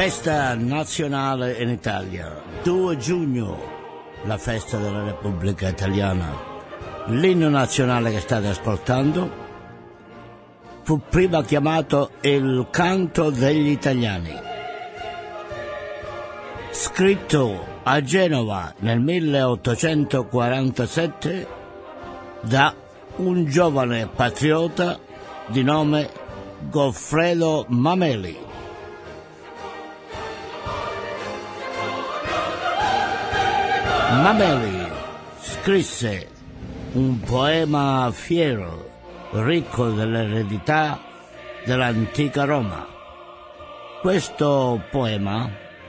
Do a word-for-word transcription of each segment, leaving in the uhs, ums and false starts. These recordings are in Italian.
Festa nazionale in Italia, due giugno, la festa della Repubblica Italiana. L'inno nazionale che state ascoltando fu prima chiamato il Canto degli Italiani. Scritto a Genova nel milleottocentoquarantasette da un giovane patriota di nome Goffredo Mameli. Mameli scrisse un poema fiero, ricco dell'eredità dell'antica Roma. Questo poema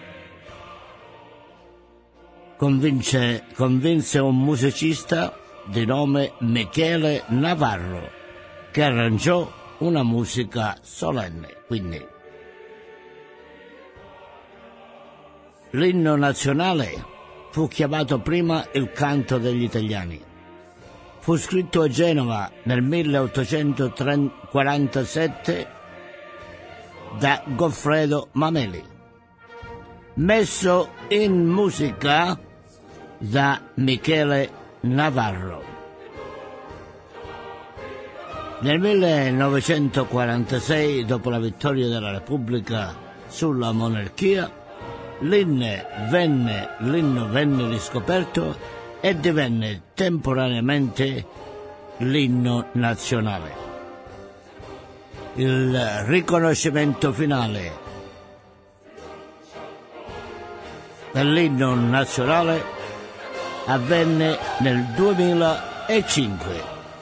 convince, convinse un musicista di nome Michele Navarro, che arrangiò una musica solenne. Quindi l'inno nazionale fu chiamato prima il Canto degli Italiani. Fu scritto a Genova nel milleottocentoquarantasette da Goffredo Mameli, messo in musica da Michele Navarro. Nel millenovecentoquarantasei, dopo la vittoria della Repubblica sulla monarchia, L'inno venne, l'inno venne riscoperto e divenne temporaneamente l'inno nazionale. Il riconoscimento finale dell'inno nazionale avvenne nel duemilacinque.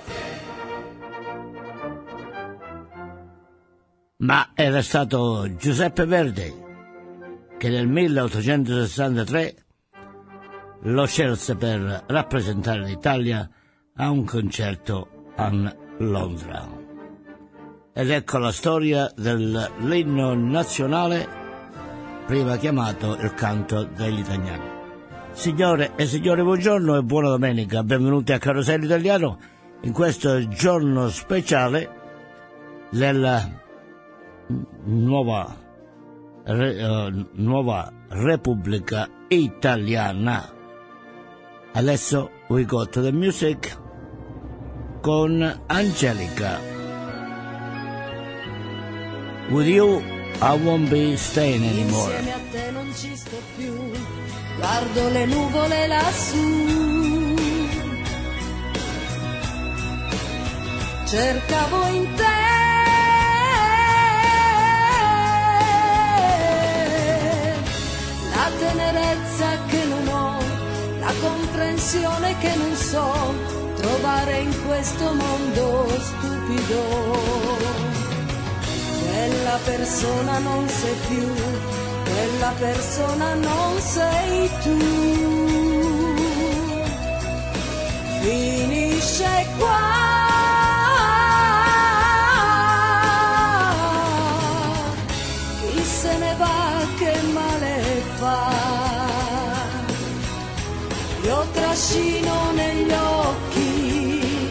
Ma era stato Giuseppe Verdi che nel milleottocentosessantatré lo scelse per rappresentare l'Italia a un concerto a Londra. Ed ecco la storia dell'inno nazionale, prima chiamato il Canto degli Italiani. Signore e signori, buongiorno e buona domenica. Benvenuti a Carosello Italiano in questo giorno speciale della nuova Re, uh, nuova Repubblica Italiana. Adesso we go to the music con Angelica. With you I won't be staying anymore. Insieme a te non ci sto più, guardo le nuvole lassù, cercavo in te la tenerezza che non ho, la comprensione che non so trovare in questo mondo stupido. Quella persona non sei più, quella persona non sei tu. Finisce qua. Chi se ne va che male fa, io trascino negli occhi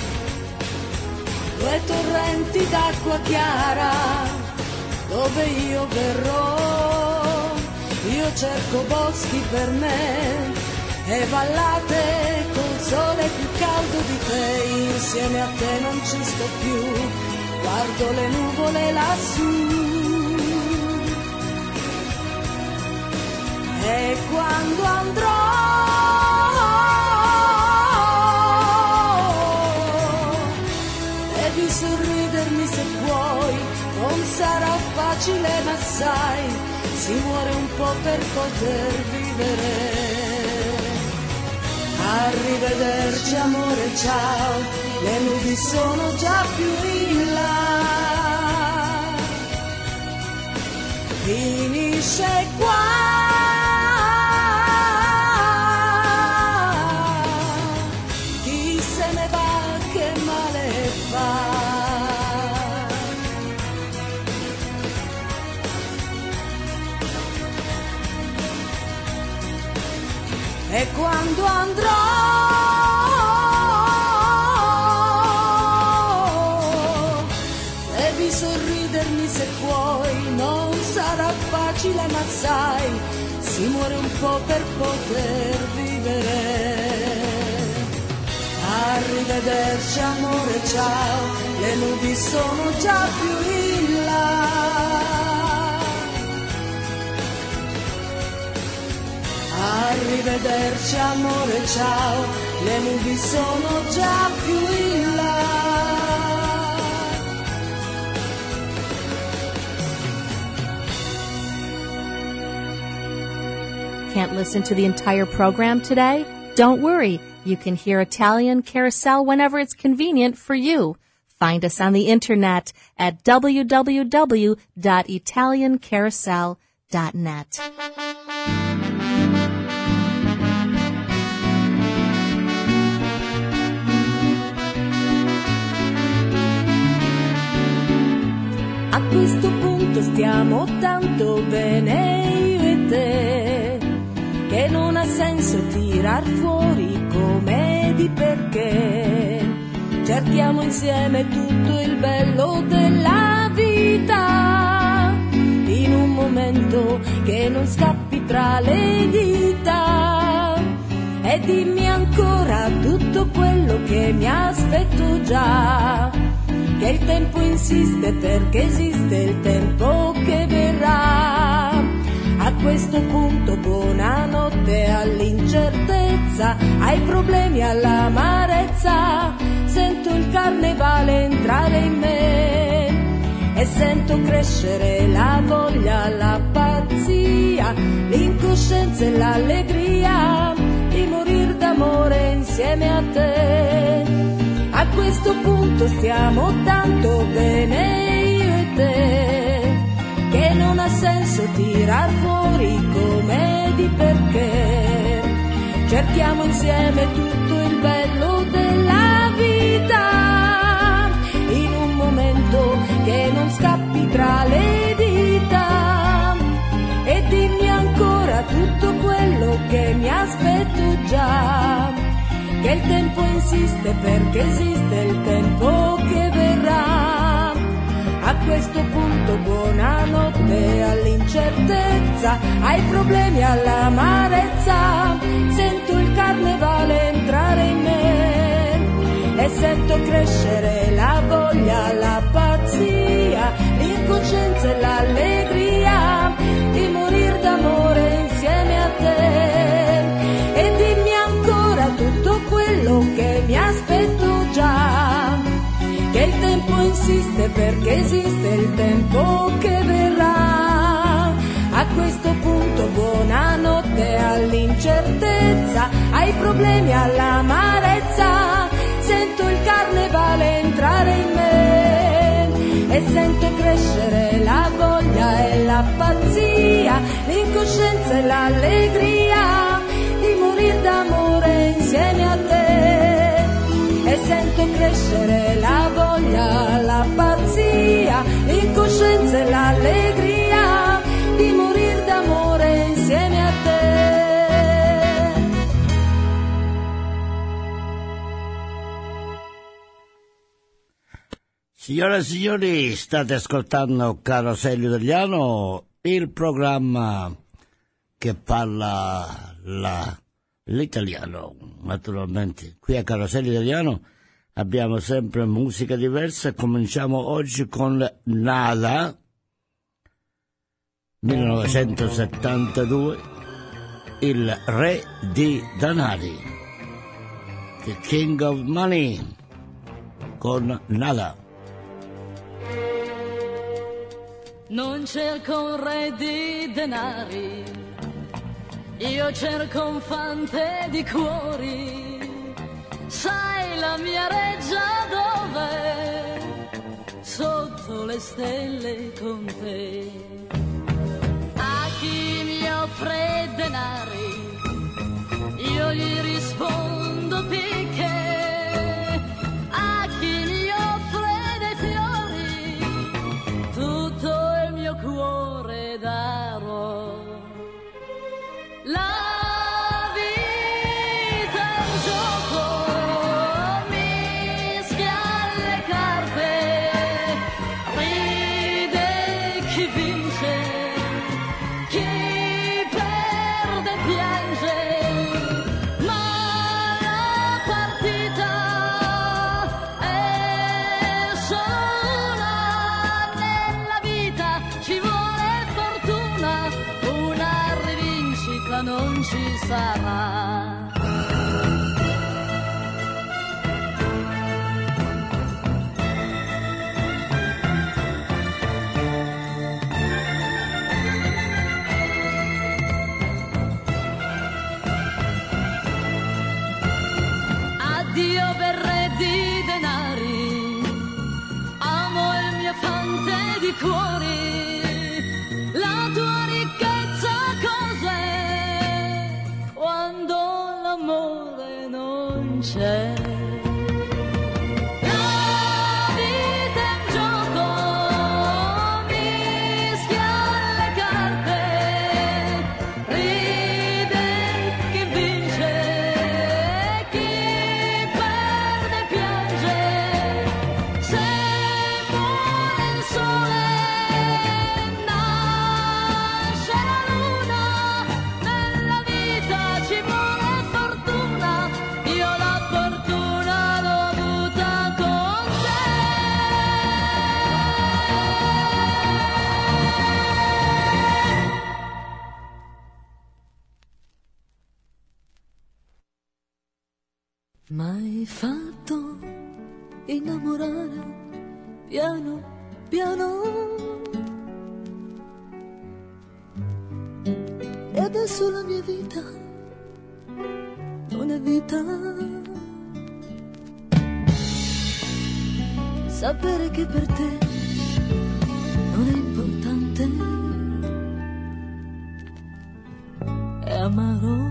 due torrenti d'acqua chiara, dove io verrò, io cerco boschi per me e vallate col sole più caldo di te. Insieme a te non ci sto più, guardo le nuvole lassù. E quando andrò devi sorridermi se puoi, non sarà facile ma sai, si muore un po' per poter vivere. Arrivederci amore, ciao, le nubi sono già più in là. Finisce qua. E quando andrò devi sorridermi se puoi, non sarà facile difficile, ma sai, si muore un po' per poter vivere. Arrivederci amore, ciao, le nubi sono già più in là. Arrivederci amore, ciao, le nubi sono già più in là. Can't listen to the entire program today? Don't worry. You can hear Italian Carousel whenever it's convenient for you. Find us on the internet at w w w dot italian carousel dot net. A questo punto stiamo tanto bene io e te, che non ha senso tirar fuori come di perché. Cerchiamo insieme tutto il bello della vita, in un momento che non scappi tra le dita. E dimmi ancora tutto quello che mi aspetto già, che il tempo insiste perché esiste il tempo che verrà. A questo punto buonanotte all'incertezza, ai problemi, all'amarezza. Sento il carnevale entrare in me e sento crescere la voglia, la pazzia, l'incoscienza e l'allegria di morir d'amore insieme a te. A questo punto stiamo tanto bene io e te, che non ha senso tirar fuori come di perché. Cerchiamo insieme tutto il bello della vita, in un momento che non scappi tra le dita. E dimmi ancora tutto quello che mi aspetto già, che il tempo insiste perché esiste il tempo che verrà. A questo punto buonanotte all'incertezza, ai problemi, all'amarezza. Sento il carnevale entrare in me e sento crescere la voglia, la pazzia, l'incoscienza e l'allegria di morir d'amore insieme a te. E dimmi ancora tutto quello che mi aspetto già, che il tempo insiste perché esiste il tempo che verrà. A questo punto buonanotte all'incertezza, ai problemi, all'amarezza. Sento il carnevale entrare in me e sento crescere la voglia e la pazzia, l'incoscienza e l'allegria di morir d'amore insieme a te. E sento crescere la voglia, la pazzia, l'incoscienza e l'allegria di morir d'amore insieme a te. Signore e signori, state ascoltando Carosello Italiano, il programma che parla la l'italiano, naturalmente. Qui a Carosello Italiano abbiamo sempre musica diversa. Cominciamo oggi con Nada, millenovecentosettantadue, il re di danari, The King of Money, con Nada. Non cerco un re di denari, io cerco un fante di cuori. Sai la mia reggia dov'è? Sotto le stelle con te. A chi mi offre denari, io gli rispondo picche. A chi mi offre dei fiori, tutto il mio cuore darò. La vita è un gioco, mischia le carte, ride chi vince, non ci sarà. Addio berre di denari, amo il mio fante di cuori, la tua ricchezza cos'è quando l'amore non c'è? La vita è un gioco, mischia le carte, ride chi vince, chi perde piange, se muore il sole nasce la luna, nella vita ci vuole fortuna, io la fortuna l'ho avuta con te. M'hai fatto innamorare piano piano e adesso la mia vita non è vita. Sapere che per te non è importante è amaro.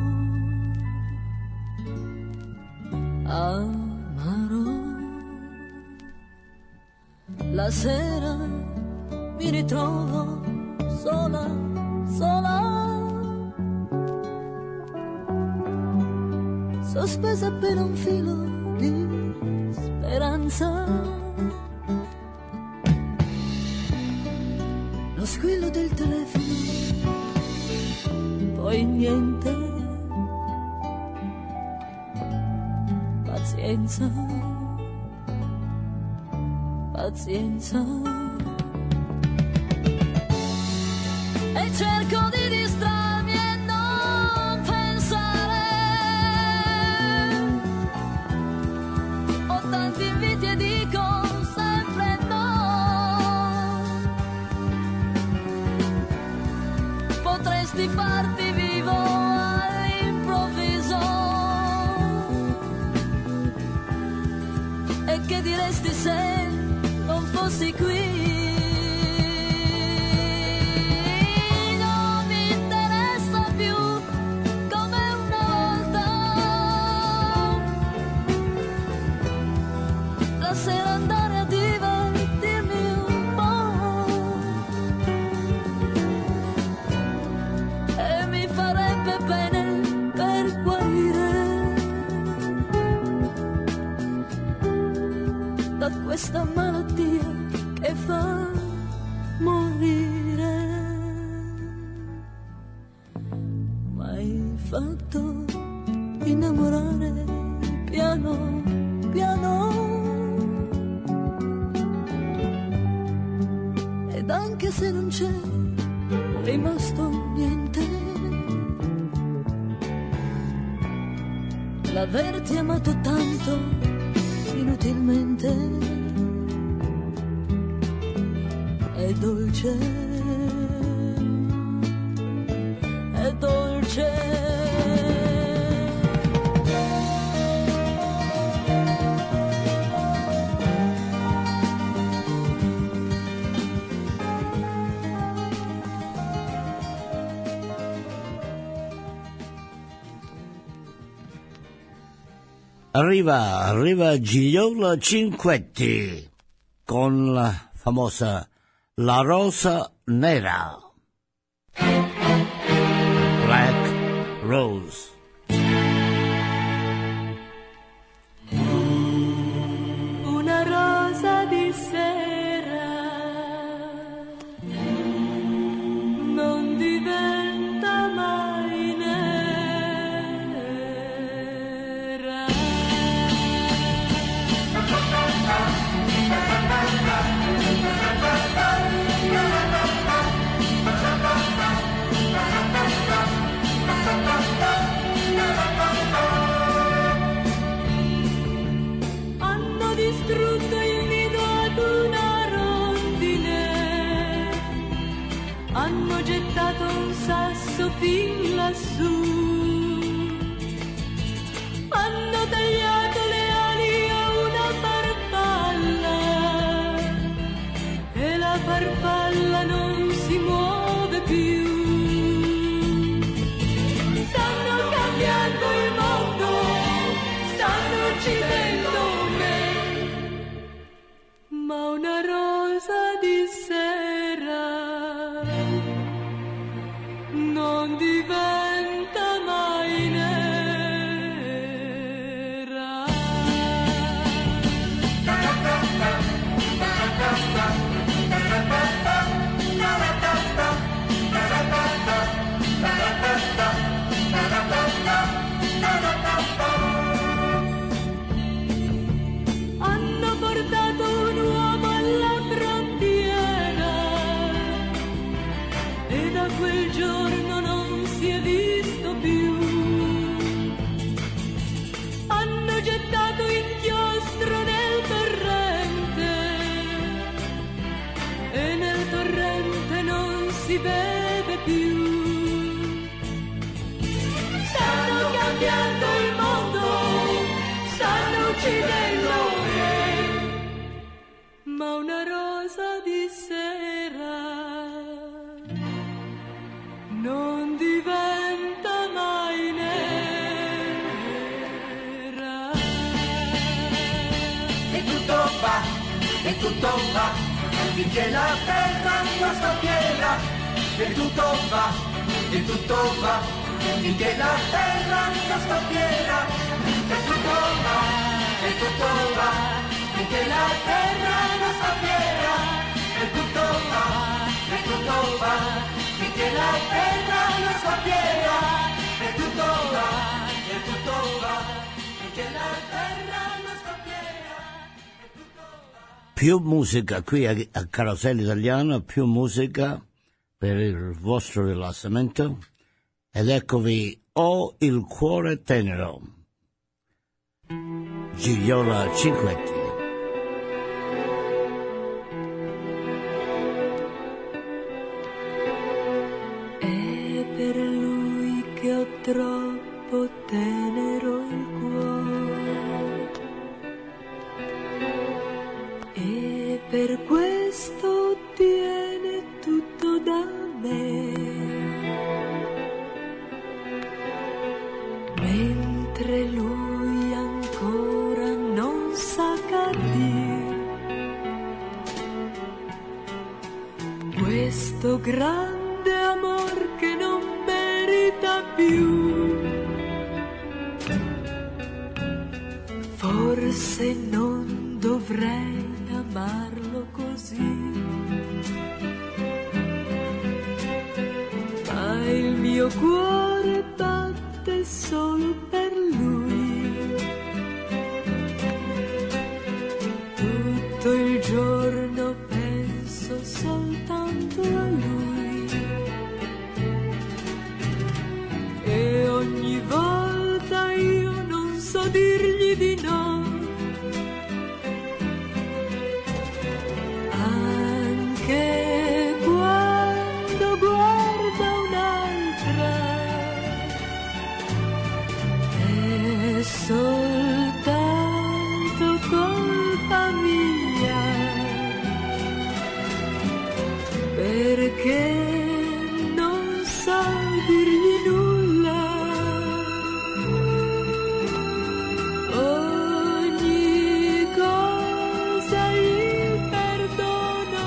Amaro. La sera mi ritrovo sola, sola, sospesa per un filo di speranza. Lo squillo del telefono, poi niente. Pazienza, pazienza. E cerco di distrarmi e non pensare. Ho tanti inviti e dico sempre no. Potresti farti vivo all'improvviso. E che diresti se non fossi qui? Non mi interessa più come una volta. La sera andare a divertirmi un po' e mi farebbe bene per guarire da questa malattia che fa morire. M'hai fatto innamorare piano piano ed anche se non c'è rimasto niente, l'averti amato tanto inutilmente è dolce, è dolce. Arriva, arriva Gigliola Cinquetti con la famosa La Rosa Nera, Black Rose. Una rosa di sera non diventa mai nera. hanno gettato un sasso fin lassù, hanno tagliato le ali a una farfalla e la farfalla non si muove più. Stanno cambiando il mondo, stanno uccidendo me, ma una rosa di sera non diventa mai nera. Hanno portato un uomo alla frontiera e da quel giorno non si è visto più. Hanno gettato inchiostro nel torrente e nel torrente non si vede più. Stanno cambiando il mondo, stanno uccidendo me, ma una rosa di sera non diventa mai nera. E tutto va, e tutto va, finché la terra non sta piena. E tutto va, e tutto va, finché la terra non sta piena. E tutto va, e tutto va, finché la terra non sta piena. E tutto va, e tutto va, finché la terra non sta piena. E tutto va, e tutto va, finché la terra non sta piena. E tutto va. Più musica qui a, a Carosello Italiano, più musica per il vostro rilassamento. Ed eccovi Ho il cuore tenero, Gigliola Cinquetti. È per lui che ho troppo tenero il cuore e per questo ottiene tutto da me, mentre lui ancora non sa capire questo grande amor che non merita più. Forse non dovrei amarlo così, ma il mio cuore batte solo per lui. Tutto il giorno penso soltanto a lui e ogni volta io non so dirgli di no. Anche quando guarda un'altra è soltanto colpa mia, perché non so dirgli nulla. Ogni cosa gli perdono.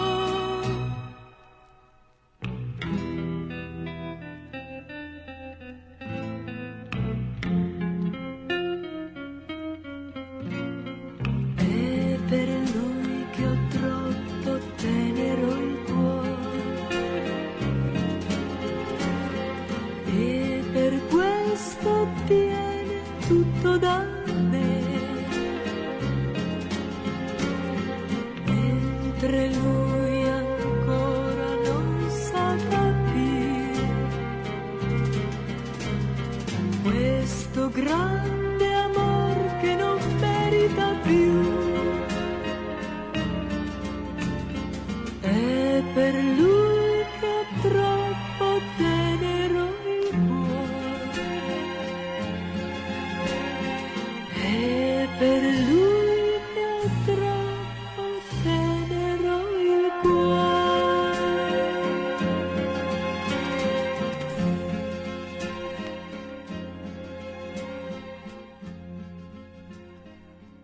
È per lui che ho troppo tenero il cuore e per questo ottiene tutto da me, mentre lui ancora non sa capire questo grande amor che non merita più. È per lui che ho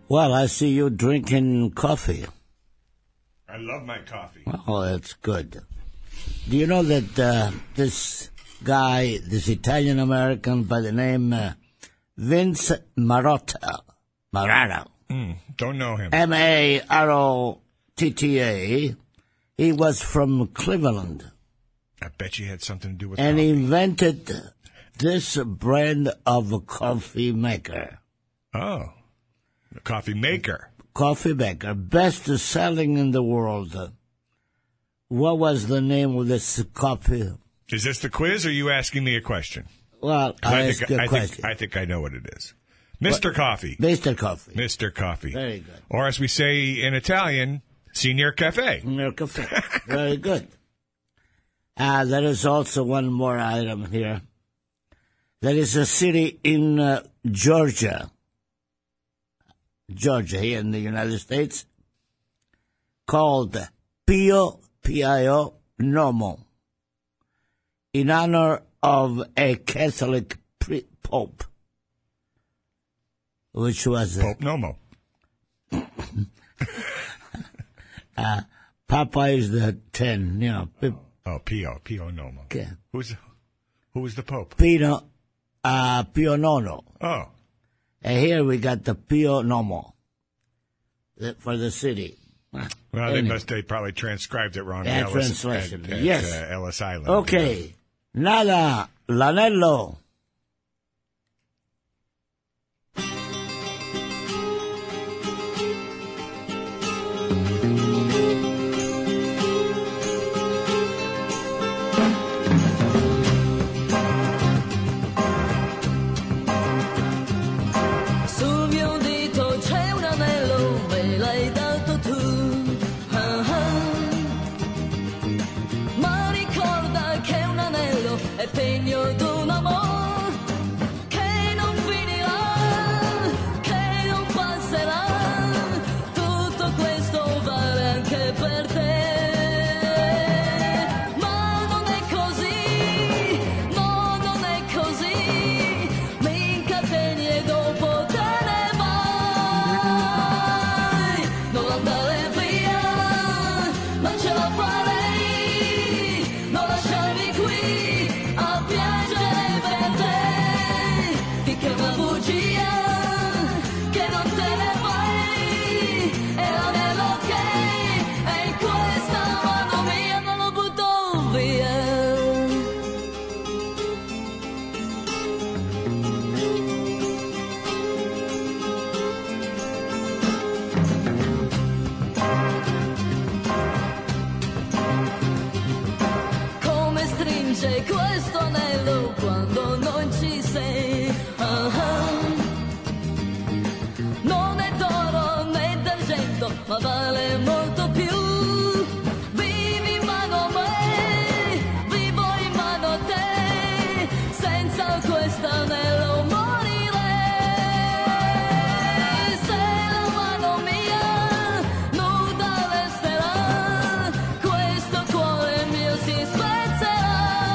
Well, I see you drinking coffee. I love my coffee. Oh, that's good. Do you know that uh, this guy, this Italian-American by the name uh, Vince Marotta, Marotta, Mm, don't know him. M A R O T T A, he was from Cleveland. I bet you had something to do with And coffee. he invented this brand of coffee maker. Oh, a coffee maker. Coffee maker, best selling in the world. What was the name of this coffee? Is this the quiz, or are you asking me a question? Well, 'Cause I I, ask think, you a I, question. think, I think I know what it is. Mister Coffee. Mister Coffee. Mister Coffee. Very good. Or as we say in Italian, Signor Cafe. Signor Cafe. Very good. Uh, there is also one more item here. There is a city in uh, Georgia, Georgia, here in the United States, called Pio, P I O, Nomo, in honor of a Catholic pre- pope, which was uh, Pope Nomo. uh, Papa is the ten, you know, P- Oh, Pio. Pio Nomo. okay. Who's, who was the Pope? Pino, uh, Pio Nono. Oh, And here we got the Pio Nomo the- for the city. well, they Anyway. must, they probably transcribed it wrong. Yeah, at Ellis, translation. At, at, Yes. uh, Ellis Island. Okay. Nada, l'anello. Sul mio dito c'è un anello, me l'hai dato tu. Ah, ah. Ma ricorda che un anello è pegno d'un amor che non finirà, che non passerà. Tutto questo vale anche per te. Ma non è così, no, non è così. Mi incateni e dopo te ne vai. Non andare via, non ce la farei. Non lasciarmi qui a piangere per te. Finché è una bugia che non te ne vai. E l'anello che è in questa mano mia non lo butto via. Come stringe questo anello quando non ci sei. Ah, ah. Non è d'oro né d'argento, ma vale molto più. Vivi in mano a me, vivo in mano a te. Senza questo anello morirei. Se la mano mia nuda resterà, questo cuore mio si spezzerà.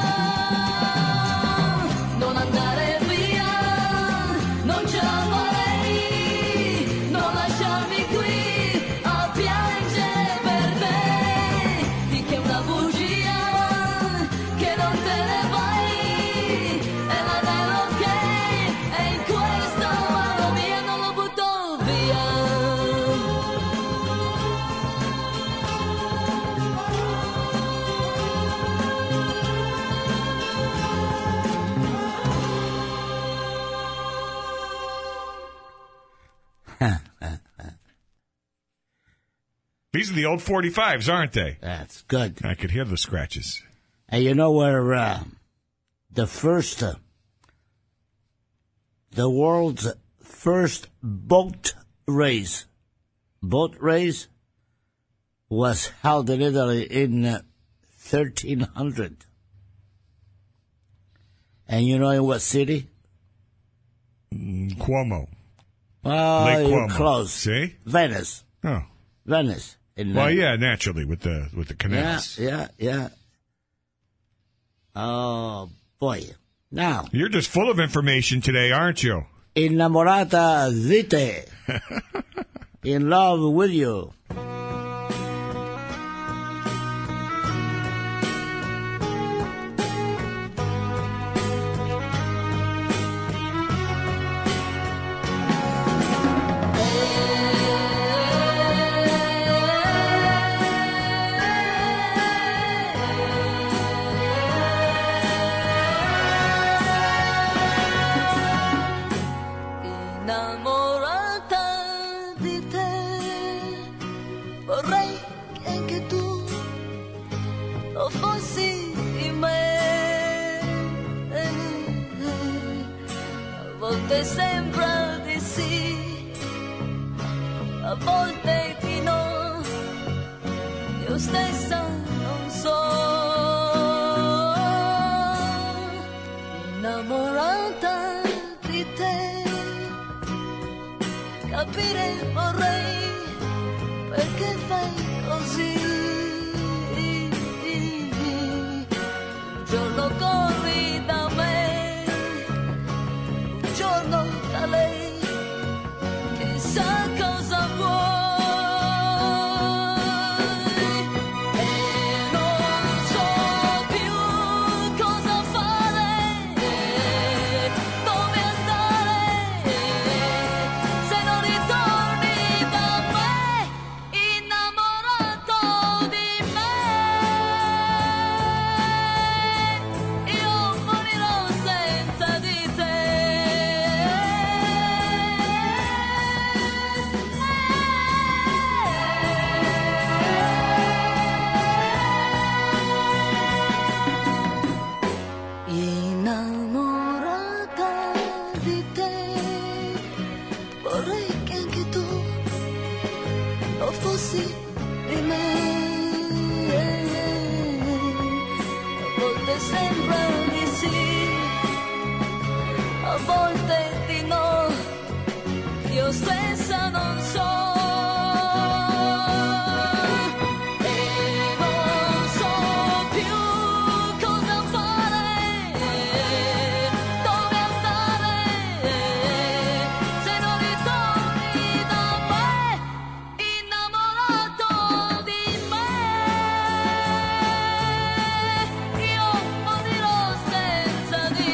Non andare via, non ce la farei. Non lasciarmi qui a piangere per te. Finché è una bugia che non te ne vai. E l'anello che è in questa mano mia non lo butto via. These are the old forty-fives, aren't they? That's good. I could hear the scratches. And you know where uh, the first, uh, the world's first boat race, boat race was held in Italy in uh, thirteen hundred. And you know in what city? Cuomo. Oh, Lake you're Cuomo. close. See? Venice. Oh. Venice. In Well, uh, yeah, naturally, with the with the Yeah, canals. yeah, yeah. Oh, boy. Now, You're just full of information today, aren't you? innamorata di te. In Love With You. Innamorata di te, vorrei che anche tu lo fossi di me. A volte sembra di sì, a volte di no, io stessa non so. Innamorata di te, capire vorrei perché fai così. Un giorno corri da me, un giorno da lei, chissà cosa vuoi. E non so più cosa fare, dove andare, se non ritorni da me, innamorato di me, io morirò senza di te. Innamorata di te, vorrei che anche tu lo fossi di me. A volte sembra di sì, a volte di no, io stessa non so. E non so più cosa fare, dove andare, se non ritorni da me, innamorato di me, io morirò senza di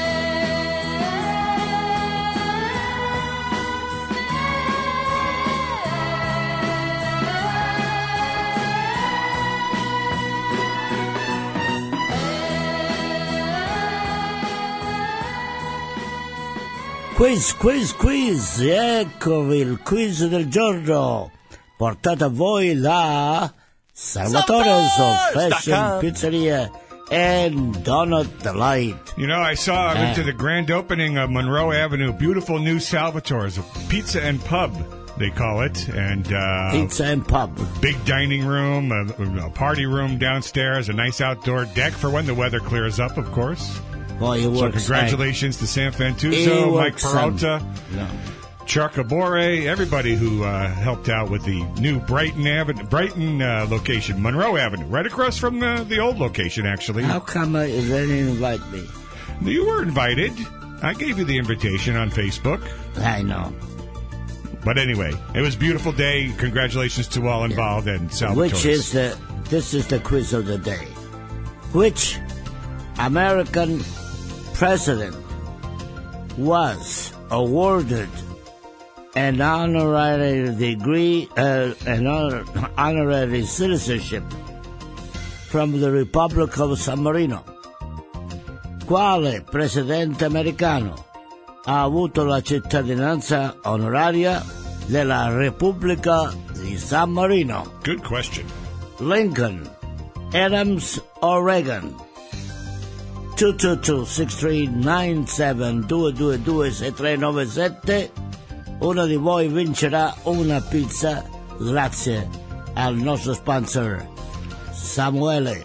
Quiz, quiz, quiz, eccovi il quiz del giorno, portato a voi da Salvatore's of Fashion Pizzeria and Donut Delight. You know, I saw, I went to the grand opening of Monroe Avenue, beautiful new Salvatore's, a pizza and pub, they call it, and uh, Pizza and Pub. big dining room, a, a party room downstairs, a nice outdoor deck for when the weather clears up, of course. Boy, he So works congratulations to Sam He Fantuzzo, Mike works some. Peralta, No. Chuck Abore, everybody who uh, helped out with the new Brighton Avenue, Brighton uh, location, Monroe Avenue, right across from the, the old location, actually. How come uh, they didn't invite me? You were invited. I gave you the invitation on Facebook. I know. But anyway, it was a beautiful day. Congratulations to all involved and Salvatore's. Which is the, this is the quiz of the day. Which American president was awarded an honorary degree, uh, an honor, honorary citizenship from the Republic of San Marino? Quale presidente americano ha avuto la cittadinanza onoraria della Repubblica di San Marino? Good question. Lincoln, Adams or Reagan? two two two, six three nine seven, due due due, sei tre nove sette. Uno di voi vincerà una pizza grazie al nostro sponsor Samuele.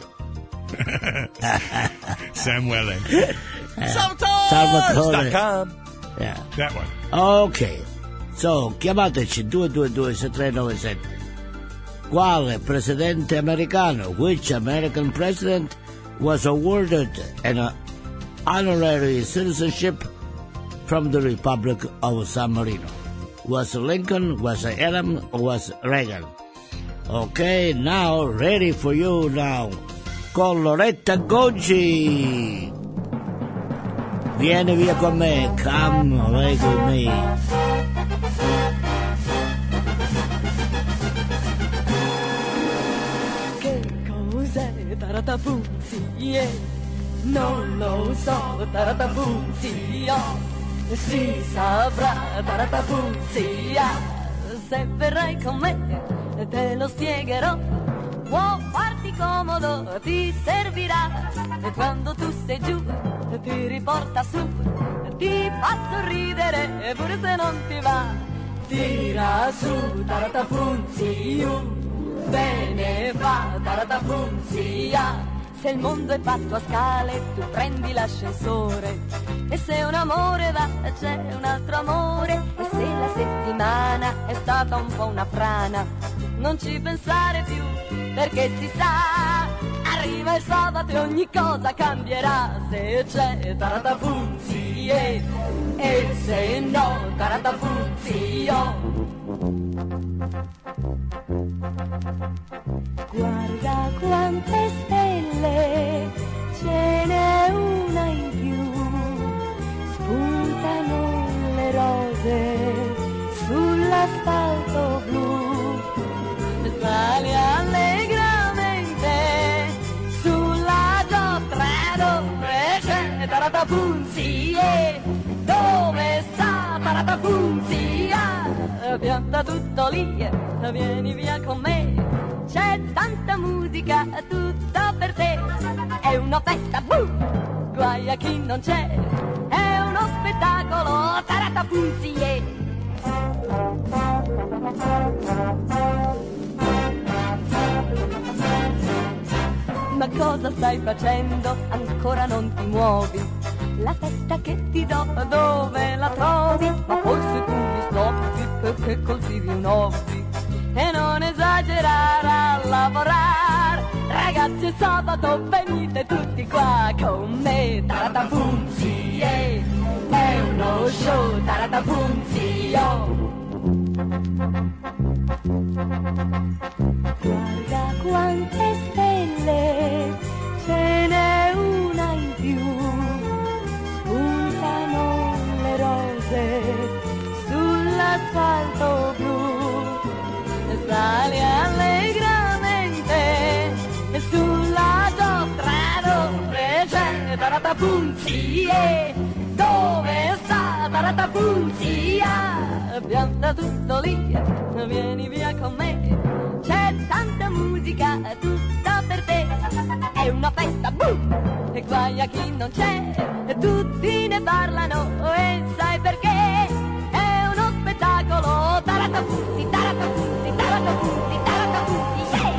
Samuele. Salvatore. Yeah. That one. Ok, so chiamateci due due due, sei tre nove sette. Quale presidente americano, which American president was awarded an honorary citizenship from the Republic of San Marino? Was it Lincoln? Was it Adam? Or was it Reagan? Okay, now ready for you now. Con Loretta Goggi. Vieni via con me. Come away with me. Taratapuzzi, yeah. Non lo so, Taratapuzzi, oh. Si saprà, Taratapuzzi, yeah. Se verrai con me, te lo spiegherò. Può farti comodo, ti servirà. E quando tu sei giù, ti riporta su. Ti fa sorridere, pure se non ti va. Tira su, Taratapuzzi, uh. Bene va, Taratapuzia. Se il mondo è fatto a scale, tu prendi l'ascensore. E se un amore va, c'è un altro amore. E se la settimana è stata un po' una frana, non ci pensare più, perché si sa, arriva il sabato e ogni cosa cambierà. Se c'è Taratapuzia, e se no, Taratapuzia. Guarda quante stelle, ce n'è una in più, spuntano le rose sull'asfalto blu, sali allegramente sulla giostra dove c'è Taratapuzia, dove sta Taratapuzia, pianta tutto lì, vieni via con me. C'è tanta musica, tutta per te. È una festa, boom! Guai a chi non c'è. È uno spettacolo, Taratapuzia. Ma cosa stai facendo? Ancora non ti muovi. La festa che ti do, dove la trovi? Ma forse tu mi stoppi perché coltivi un hobby. E non esagerare a lavorare. Ragazzi, è sabato, venite tutti qua con me. Taratapuzia, è uno show, Taratapuzia. Guarda quante stelle, ce n'è una in più, spuntano le rose sull'asfalto blu. Sali allegramente sulla giostra dove c'è Taratapuzia, dove sta Taratapuzia, pianta tutto lì, vieni via con me. C'è tanta musica, tutta per te. È una festa, boom! E guai a chi non c'è. E tutti ne parlano e sai perché? È uno spettacolo, Taratapuzzi, Taratapuzzi, Taratapuzzi, Taratapuzzi, yeah!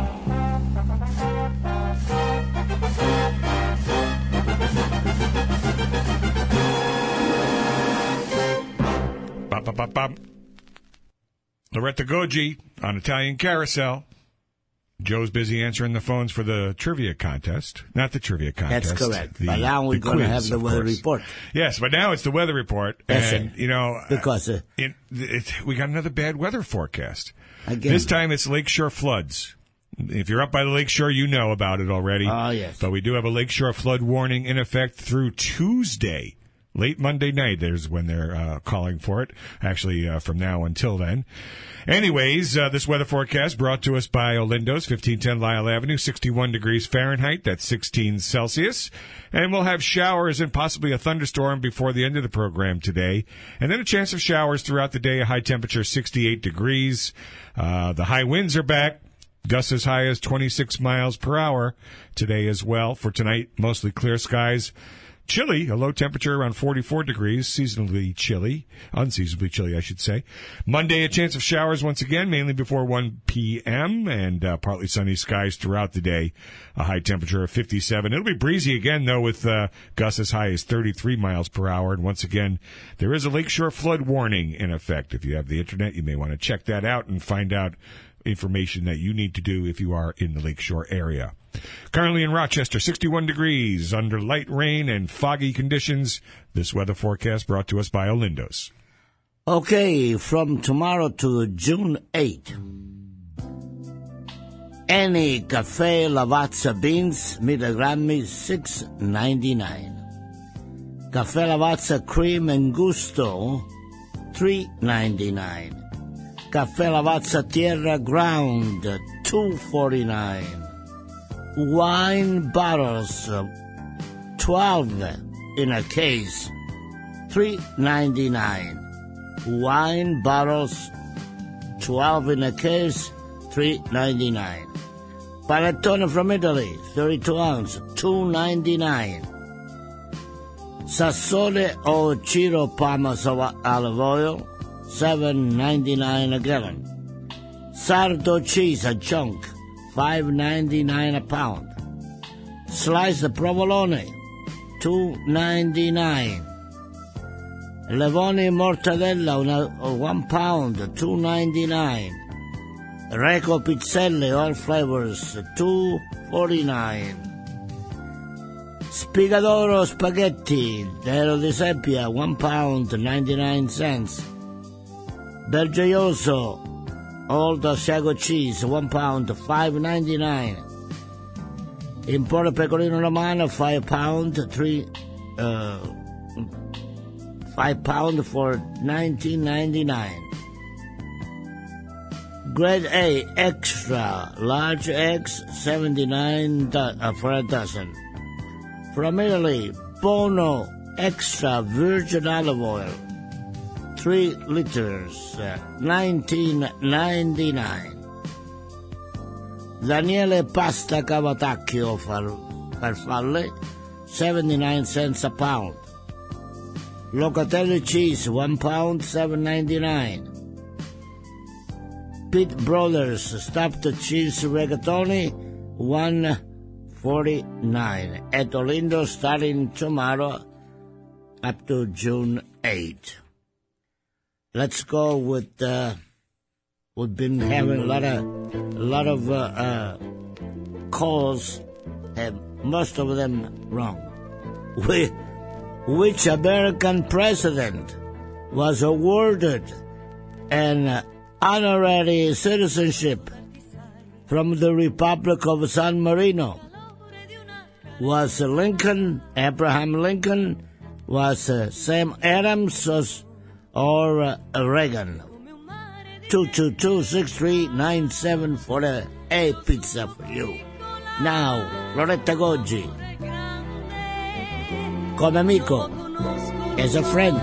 Bum, bum, bum, bum. Loretta Goggi on Italian Carousel. Joe's busy answering the phones for the trivia contest. Not the trivia contest. That's correct. The, but now we're going to have the weather course. report. Yes, but now it's the weather report. That's and, it. you know, Because uh, it, it, we got another bad weather forecast. Again. This time it's lakeshore floods. If you're up by the lakeshore, you know about it already. Oh, yes. But we do have a lakeshore flood warning in effect through Tuesday. Late Monday night, there's when they're uh, calling for it. Actually, uh, from now until then. Anyways, uh, this weather forecast brought to us by Olindo's, fifteen ten Lyle Avenue, sixty-one degrees Fahrenheit. That's sixteen Celsius. And we'll have showers and possibly a thunderstorm before the end of the program today. And then a chance of showers throughout the day, a high temperature sixty-eight degrees. Uh, the high winds are back. Gusts as high as twenty-six miles per hour today as well. For tonight, mostly clear skies. Chilly, a low temperature around forty-four degrees, seasonally chilly, unseasonably chilly, I should say. Monday, a chance of showers once again, mainly before one p.m., and uh, partly sunny skies throughout the day, a high temperature of fifty-seven. It'll be breezy again, though, with uh, gusts as high as thirty-three miles per hour. And once again, there is a lakeshore flood warning in effect. If you have the internet, you may want to check that out and find out information that you need to do if you are in the lakeshore area. Currently in Rochester, sixty-one degrees under light rain and foggy conditions. This weather forecast brought to us by Olindo's. Okay, from tomorrow to June eighth, any Cafe Lavazza beans, milligrammi, six ninety-nine. Cafe Lavazza cream and gusto, three ninety-nine. Cafe Lavazza Tierra ground, two forty-nine. Wine bottles, twelve in a case, three ninety-nine. Wine bottles, twelve in a case, three ninety-nine. Panettone from Italy, thirty-two ounce, two ninety-nine. Sassone o Ciro Palmas of olive oil, seven ninety-nine a gallon. Sardo cheese a chunk, five ninety-nine a pound. Sliced provolone, two ninety-nine. Levoni mortadella, una, one pound, two ninety-nine. Reco pizzelle, all flavors, two forty-nine. Spigadoro spaghetti, Dero di Seppia, one pound, ninety-nine cents. Bergioioso, Old Asiago cheese, one pound, five ninety-nine. Imported pecorino romano, five pound, three, uh, five pound for nineteen ninety-nine. Grade A extra large eggs, seventy-nine do- uh, for a dozen. From Italy, Bono extra virgin olive oil, three liters, uh, nineteen ninety-nine. Daniele pasta cavatacchio farfalle, seventy-nine cents a pound. Locatelli cheese, one pound, seven ninety-nine. Pitt Brothers stuffed cheese rigatoni, one forty-nine. At Olindo starting tomorrow up to June eighth. Let's go with. Uh, we've been having a lot of, a lot of uh, uh, calls, and most of them wrong. We, which American president was awarded an honorary citizenship from the Republic of San Marino? Was Lincoln, Abraham Lincoln, was uh, Sam Adams, or uh, Reagan? two two two, six three nine seven for a A pizza for you. Now, Loretta Goggi, come amico, as a friend.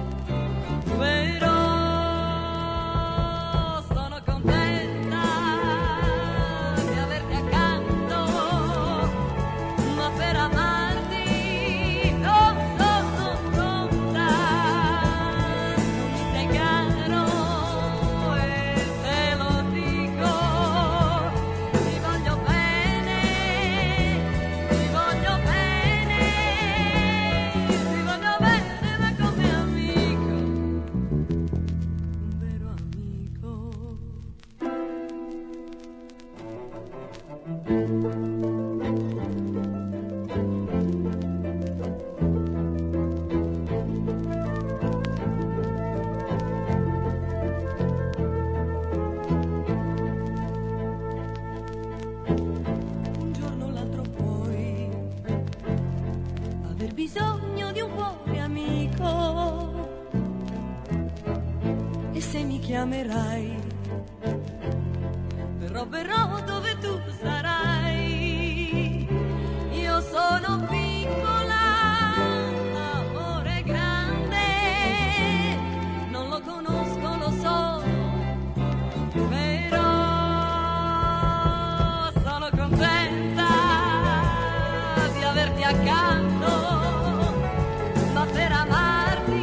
Chiamerai, verrò, verrò dove tu sarai. Io sono piccola, l'amore è grande, non lo conosco, lo so, però sono contenta di averti accanto, ma per amarti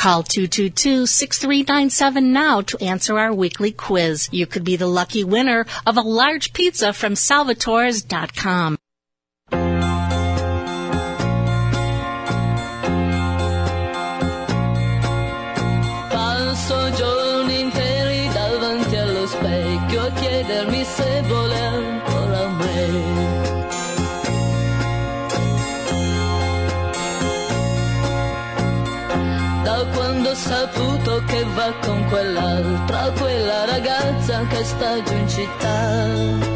Call two two two, six three nine seven now to answer our weekly quiz. You could be the lucky winner of a large pizza from Salvatores dot com. Passo giorni interi davanti allo specchio a chiedermi se vuole ancora me. Da quando ho saputo che va con quell'altra, quella ragazza che sta giù in città.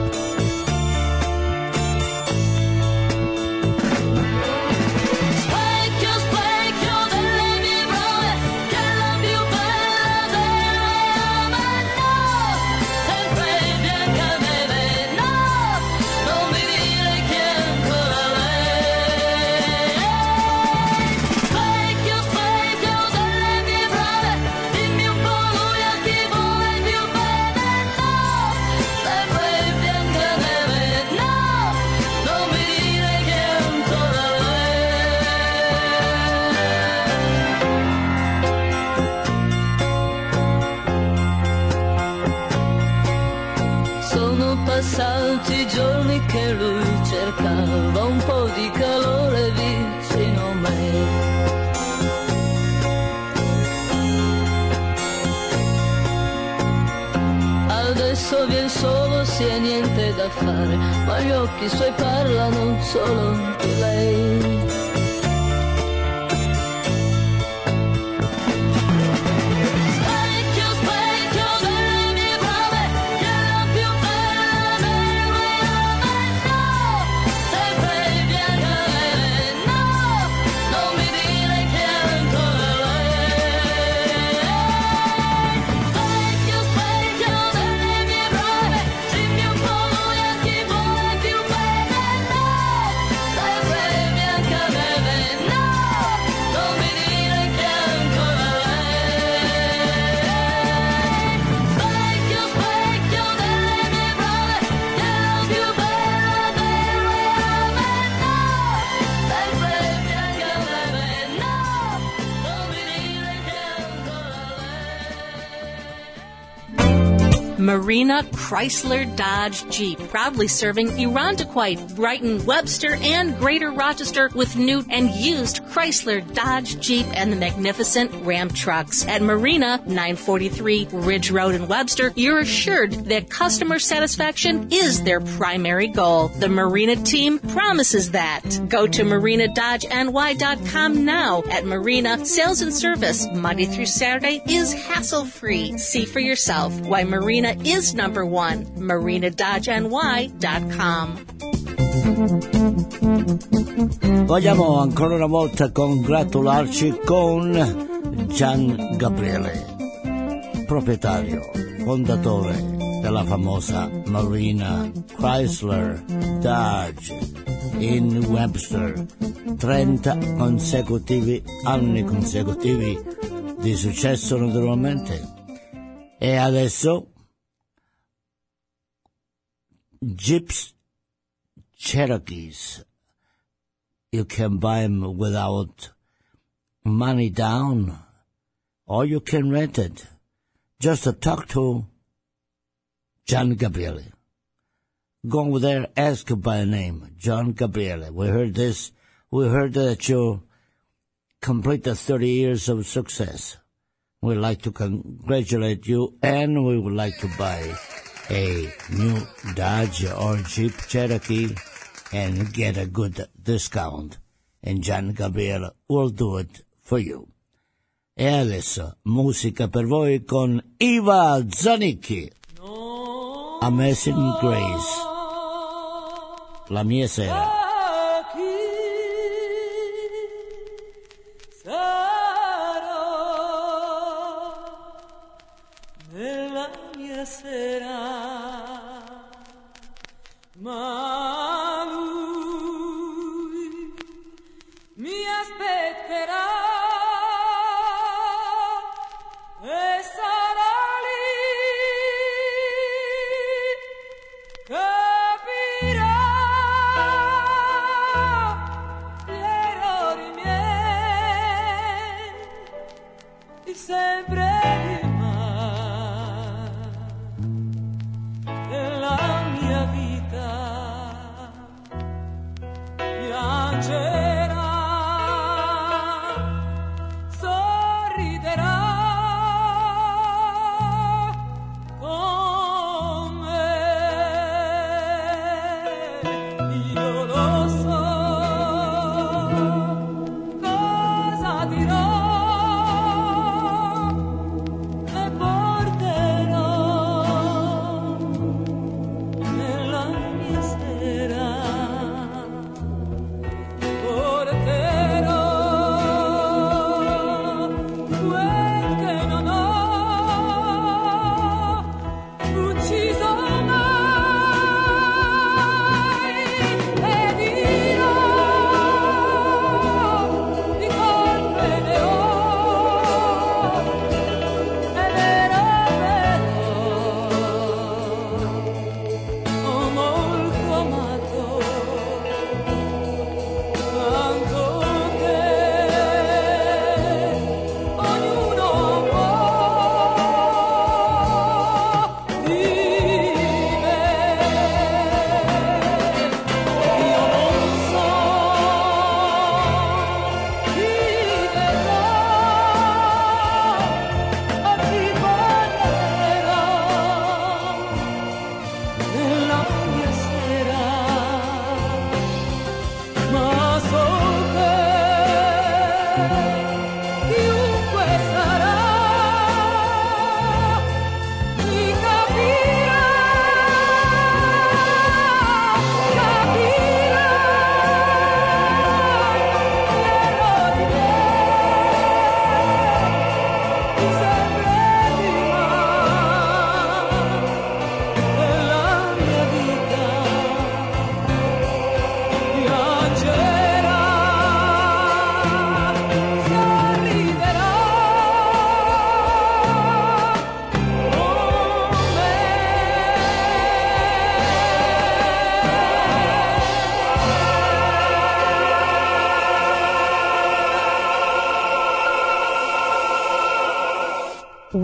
Passati giorni che lui cercava un po' di calore vicino a me. Adesso vien solo, si è niente da fare, ma gli occhi suoi parlano solo di lei. Marina Chrysler Dodge Jeep, proudly serving Irondequoit, Brighton, Webster, and Greater Rochester with new and used Chrysler Dodge Jeep and the magnificent Ram trucks. At Marina, nine forty-three Ridge Road in Webster, you're assured that customer satisfaction is their primary goal. The Marina team promises that. Go to marina dodge n y dot com now. At Marina, sales and service, Monday through Saturday, is hassle-free. See for yourself why Marina is number one. marina dodge n y dot com. Vogliamo ancora una volta congratularci con Gian Gabriele, proprietario, fondatore della famosa Marina Chrysler Dodge in Webster. trenta consecutivi anni consecutivi di successo naturalmente. E adesso Jeeps Cherokees, you can buy them without money down, or you can rent it. Just to talk to Gian Gabriele. Go over there, ask by name, Gian Gabriele. We heard this, we heard that you complete the thirty years of success. We'd like to congratulate you, and we would like to buy a new Dodge or Jeep Cherokee and get a good discount. And Gian Gabriele will do it for you. E adesso, musica per voi con Iva Zanicchi. Amazing Grace. La mia sera. Ma lui mi aspetterà e sarà lì, capirà gli errori miei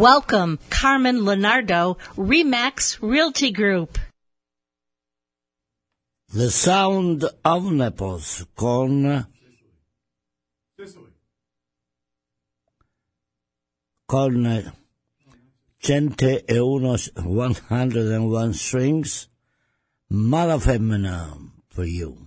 Welcome, Carmen Leonardo, Remax Realty Group. The Sound of Naples con Sicily. con centouno, one hundred and one strings, Mala Femmina for you.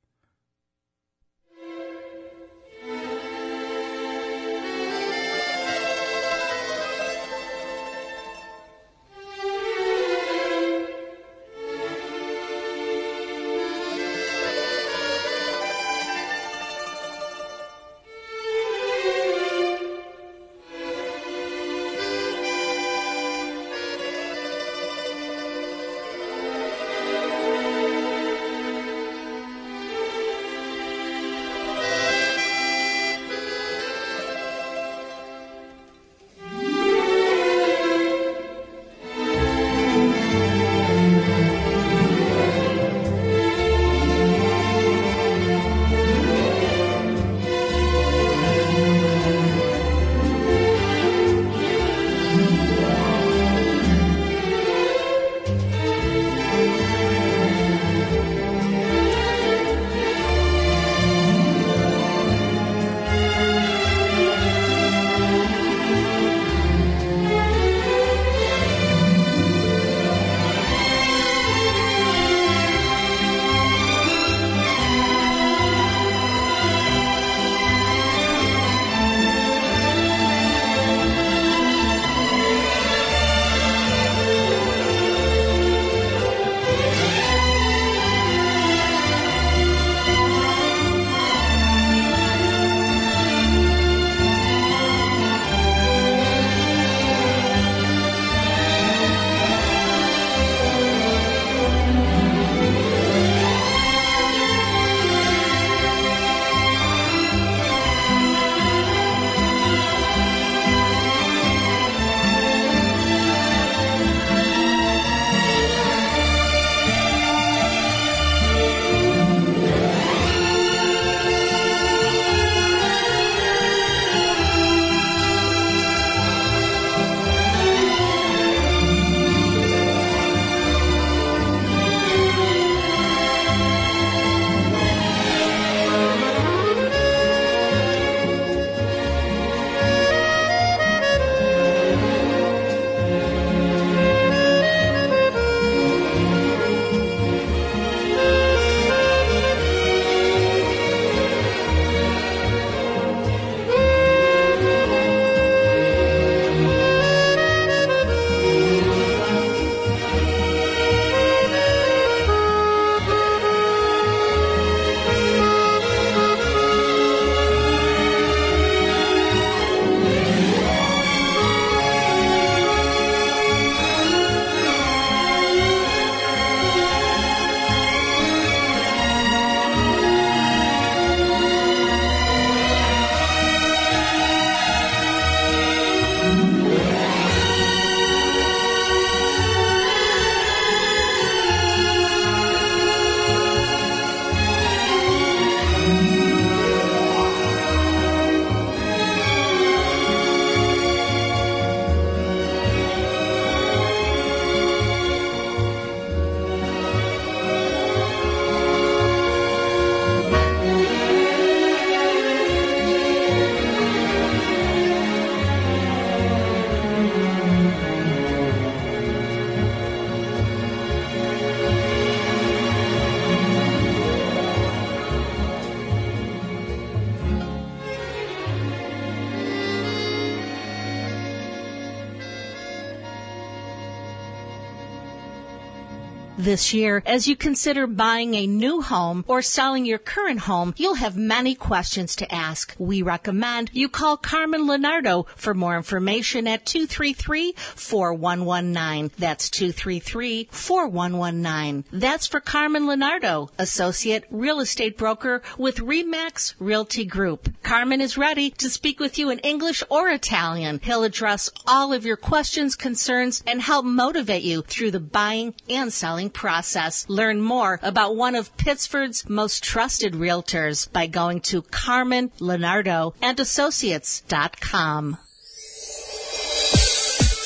this year. As you consider buying a new home or selling your current home, you'll have many questions to ask. We recommend you call Carmen Leonardo for more information at two three three, four one one nine. That's two three three, four one one nine. That's for Carmen Leonardo, Associate Real Estate Broker with Remax Realty Group. Carmen is ready to speak with you in English or Italian. He'll address all of your questions, concerns, and help motivate you through the buying and selling process. Learn more about one of Pittsford's most trusted realtors by going to Carmen Leonardo and Associates dot com.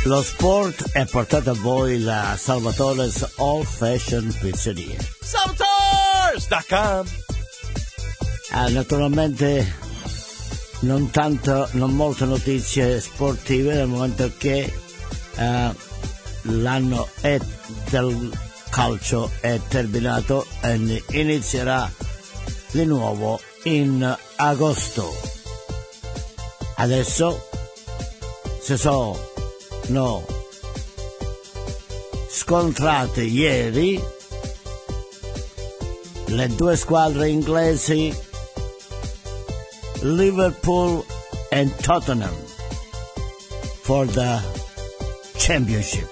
Lo sport è portato a voi da Salvatore's Old Fashion Pizzeria. Salvatores dot com. Ah, naturalmente non tanto, non molte notizie sportive nel momento che eh, l'anno è del calcio è terminato e inizierà di nuovo in agosto. Adesso si sono scontrate ieri le due squadre inglesi Liverpool and Tottenham for the championship.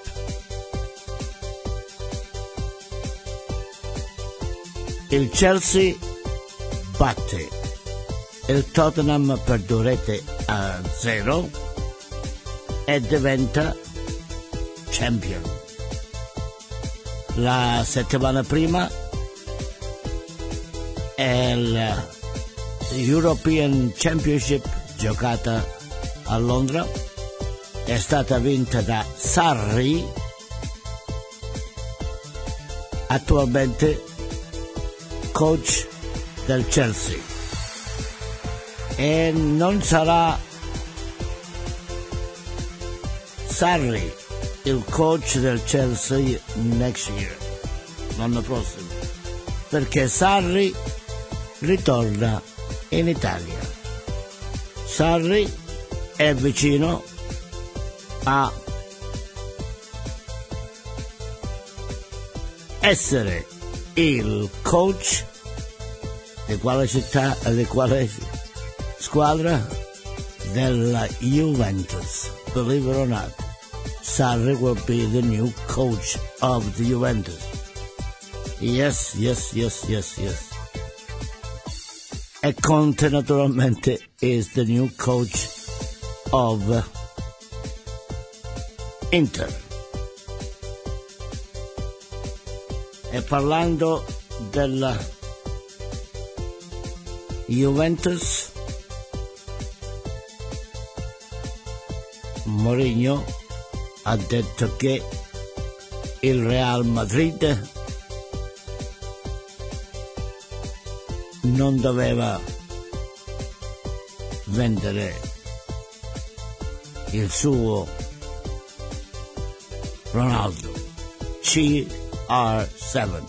Il Chelsea batte il Tottenham per due reti a zero e diventa champion. La settimana prima è il European Championship giocata a Londra, è stata vinta da Sarri, attualmente coach del Chelsea, e non sarà Sarri il coach del Chelsea next year, l'anno prossimo, perché Sarri ritorna in Italia. Sarri è vicino a essere il coach di quale città e di quale squadra? Della Juventus. Believe it or not, Sarri will be the new coach of the Juventus. Yes, yes, yes, yes, yes. E Conte naturalmente is the new coach of Inter. E parlando della Juventus, Mourinho ha detto che il Real Madrid non doveva vendere il suo Ronaldo C R sette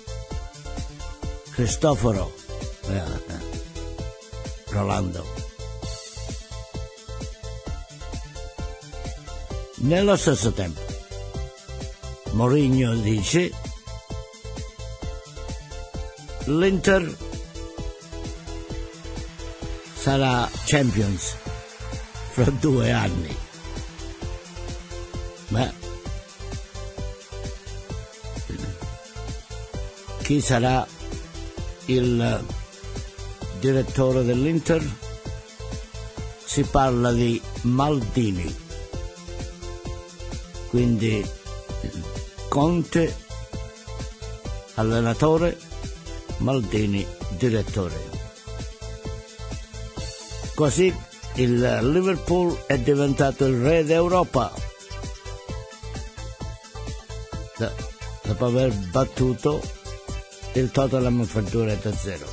Cristoforo eh, Rolando. Nello stesso tempo Mourinho dice l'Inter sarà Champions fra due anni, ma chi sarà il direttore dell'Inter? Si parla di Maldini, quindi Conte allenatore, Maldini direttore. Così il Liverpool è diventato il re d'Europa dopo aver battuto il Tottenham per due reti a zero.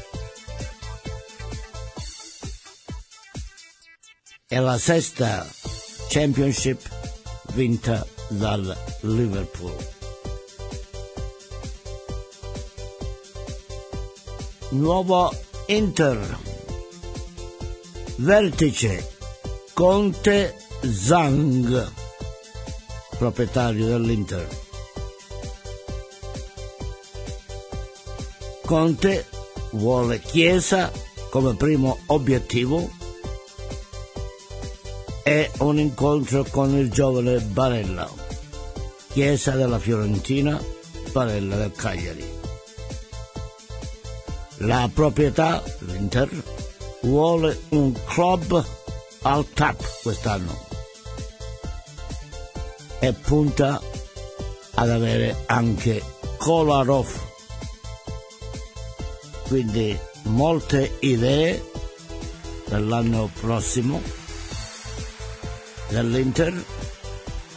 È la sesta Championship vinta dal Liverpool. Nuovo Inter, vertice Conte Zhang, proprietario dell'Inter. Conte vuole Chiesa come primo obiettivo e un incontro con il giovane Barella. Chiesa della Fiorentina, Barella del Cagliari. La proprietà, l'Inter, vuole un club al top quest'anno e punta ad avere anche Kolarov. Quindi molte idee per l'anno prossimo dell'Inter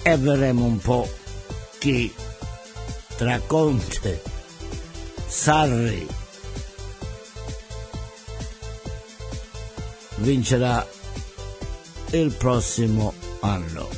e vedremo un po' chi tra Conte, Sarri vincerà il prossimo anno.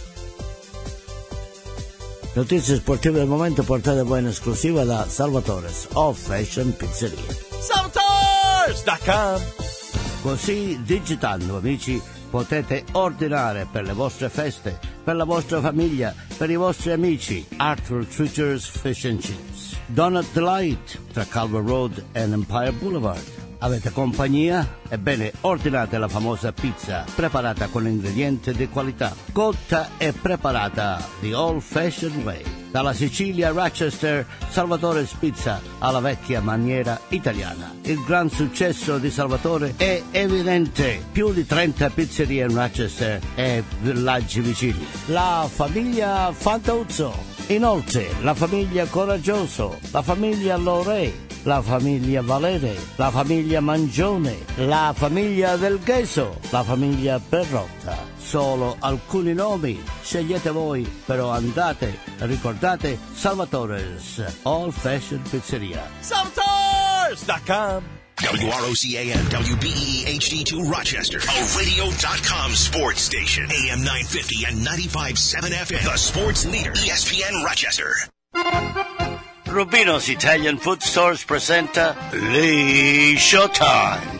Notizie sportive del momento portate poi in esclusiva da Salvatores All Fashion Pizzeria. Salvatores dot com. Così digitando, amici, potete ordinare per le vostre feste, per la vostra famiglia, per i vostri amici. Arthur Treacher's Fish and Chips, Donut Delight tra Calvert Road e Empire Boulevard. Avete compagnia? Ebbene, ordinate la famosa pizza preparata con ingredienti di qualità, cotta e preparata the old fashioned way. Dalla Sicilia a Rochester, Salvatore's Pizza alla vecchia maniera italiana. Il gran successo di Salvatore è evidente. Più di trenta pizzerie in Rochester e villaggi vicini. La famiglia Fantuzzo. Inoltre, la famiglia Coraggioso, la famiglia Lorei, la famiglia Valere, la famiglia Mangione, la famiglia Del Gheso, la famiglia Perrotta. Solo alcuni nomi, scegliete voi, però andate, ricordate Salvatore's All Fashion Pizzeria. Salvatores dot com. W R O C A M, W B E E H D two Rochester, a radio dot com sports station, A M nine fifty and ninety-five point seven F M, the sports leader, E S P N Rochester. Rubino's Italian Food Stores presenta Lee Showtime.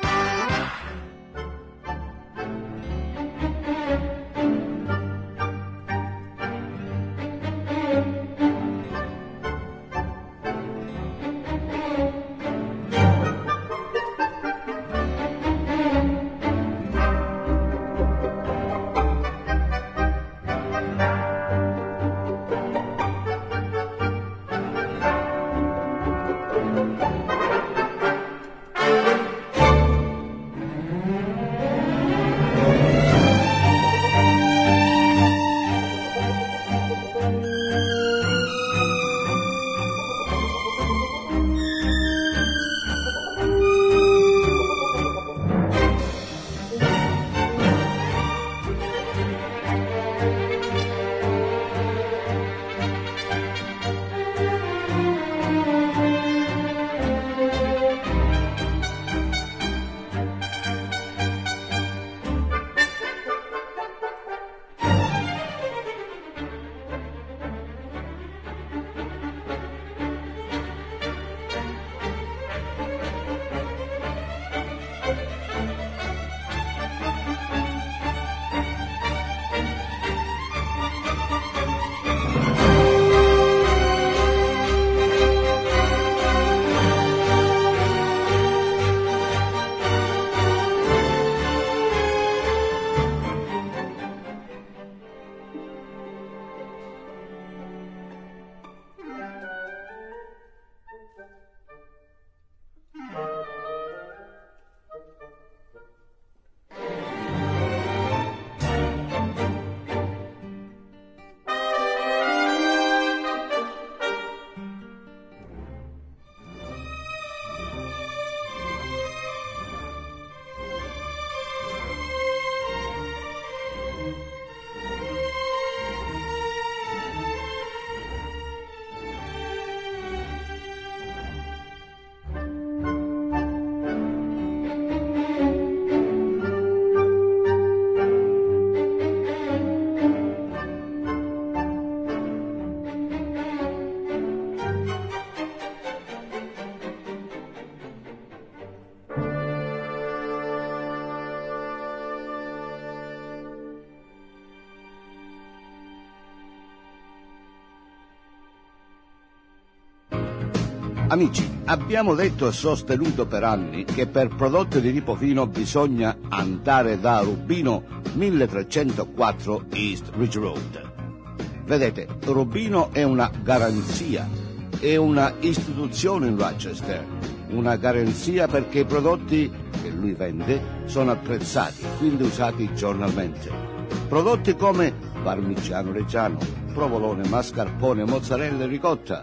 Amici, abbiamo detto e sostenuto per anni che per prodotti di Ripofino bisogna andare da Rubino milletrecentoquattro East Ridge Road. Vedete, Rubino è una garanzia, è una istituzione in Rochester, una garanzia perché i prodotti che lui vende sono apprezzati, quindi usati giornalmente. Prodotti come parmigiano reggiano, provolone, mascarpone, mozzarella e ricotta.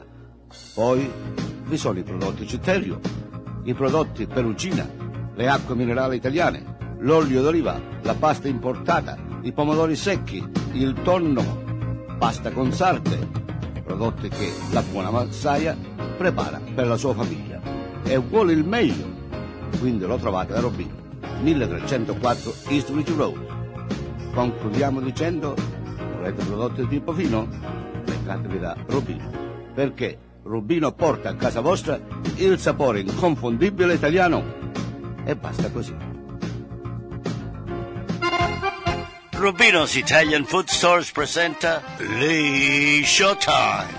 Poi vi sono i prodotti Citterio, i prodotti Perugina, le acque minerali italiane, l'olio d'oliva, la pasta importata, i pomodori secchi, il tonno. pasta con sarde, prodotti che la buona Massaia prepara per la sua famiglia e vuole il meglio, quindi lo trovate da Rubino, milletrecentoquattro East Ridge Road. Concludiamo dicendo: volete prodotti di tipo fino? Recatevi da Rubino, perché Rubino porta a casa vostra il sapore inconfondibile italiano. E basta così. Rubino's Italian Food Stores presenta Lee Showtime.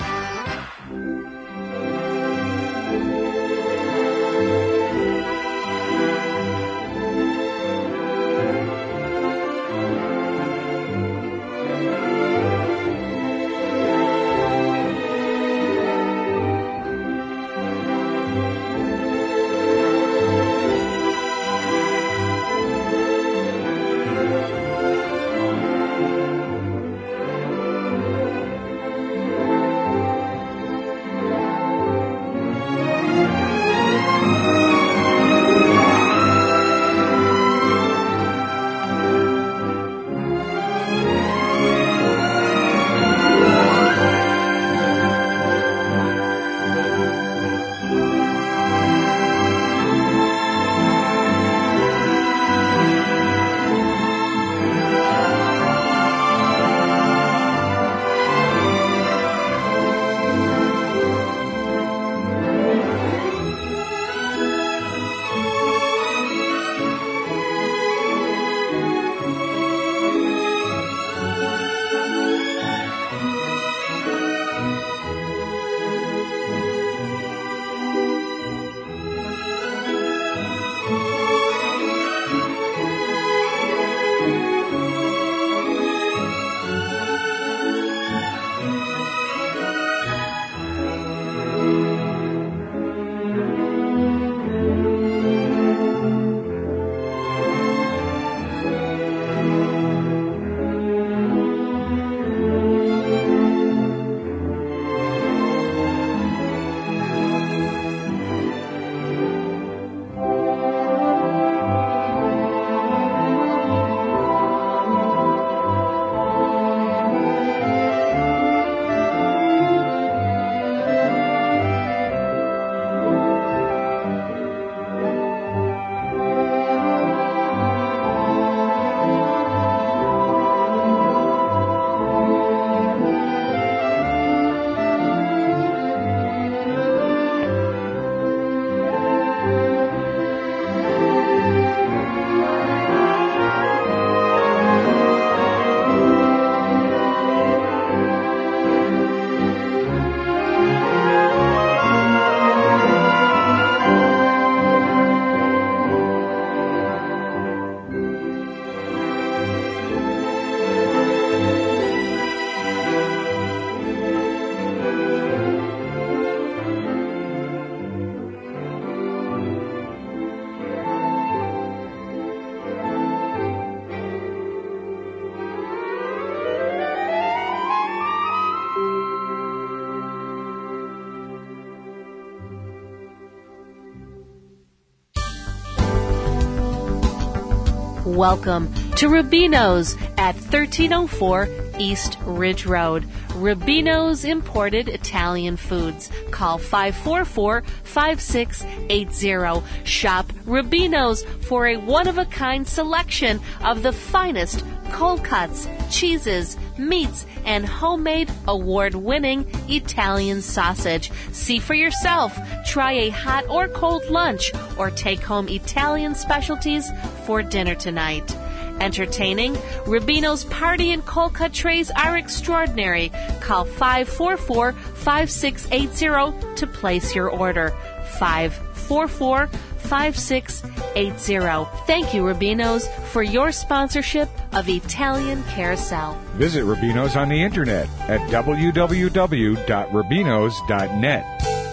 Welcome to Rubino's at thirteen oh four East Ridge Road. Rubino's Imported Italian Foods. Call five four four, five six eight zero. Shop Rubino's for a one-of-a-kind selection of the finest cold cuts, cheeses, meats, and homemade award-winning Italian sausage. See for yourself. Try a hot or cold lunch or take home Italian specialties for dinner tonight. Entertaining, Rubino's party and cold cut trays are extraordinary. Call five four four, five six eight zero to place your order. five four four, five six eight zero. Thank you, Rubino's, for your sponsorship of Italian Carousel. Visit Rubino's on the internet at w w w dot rubinos dot net.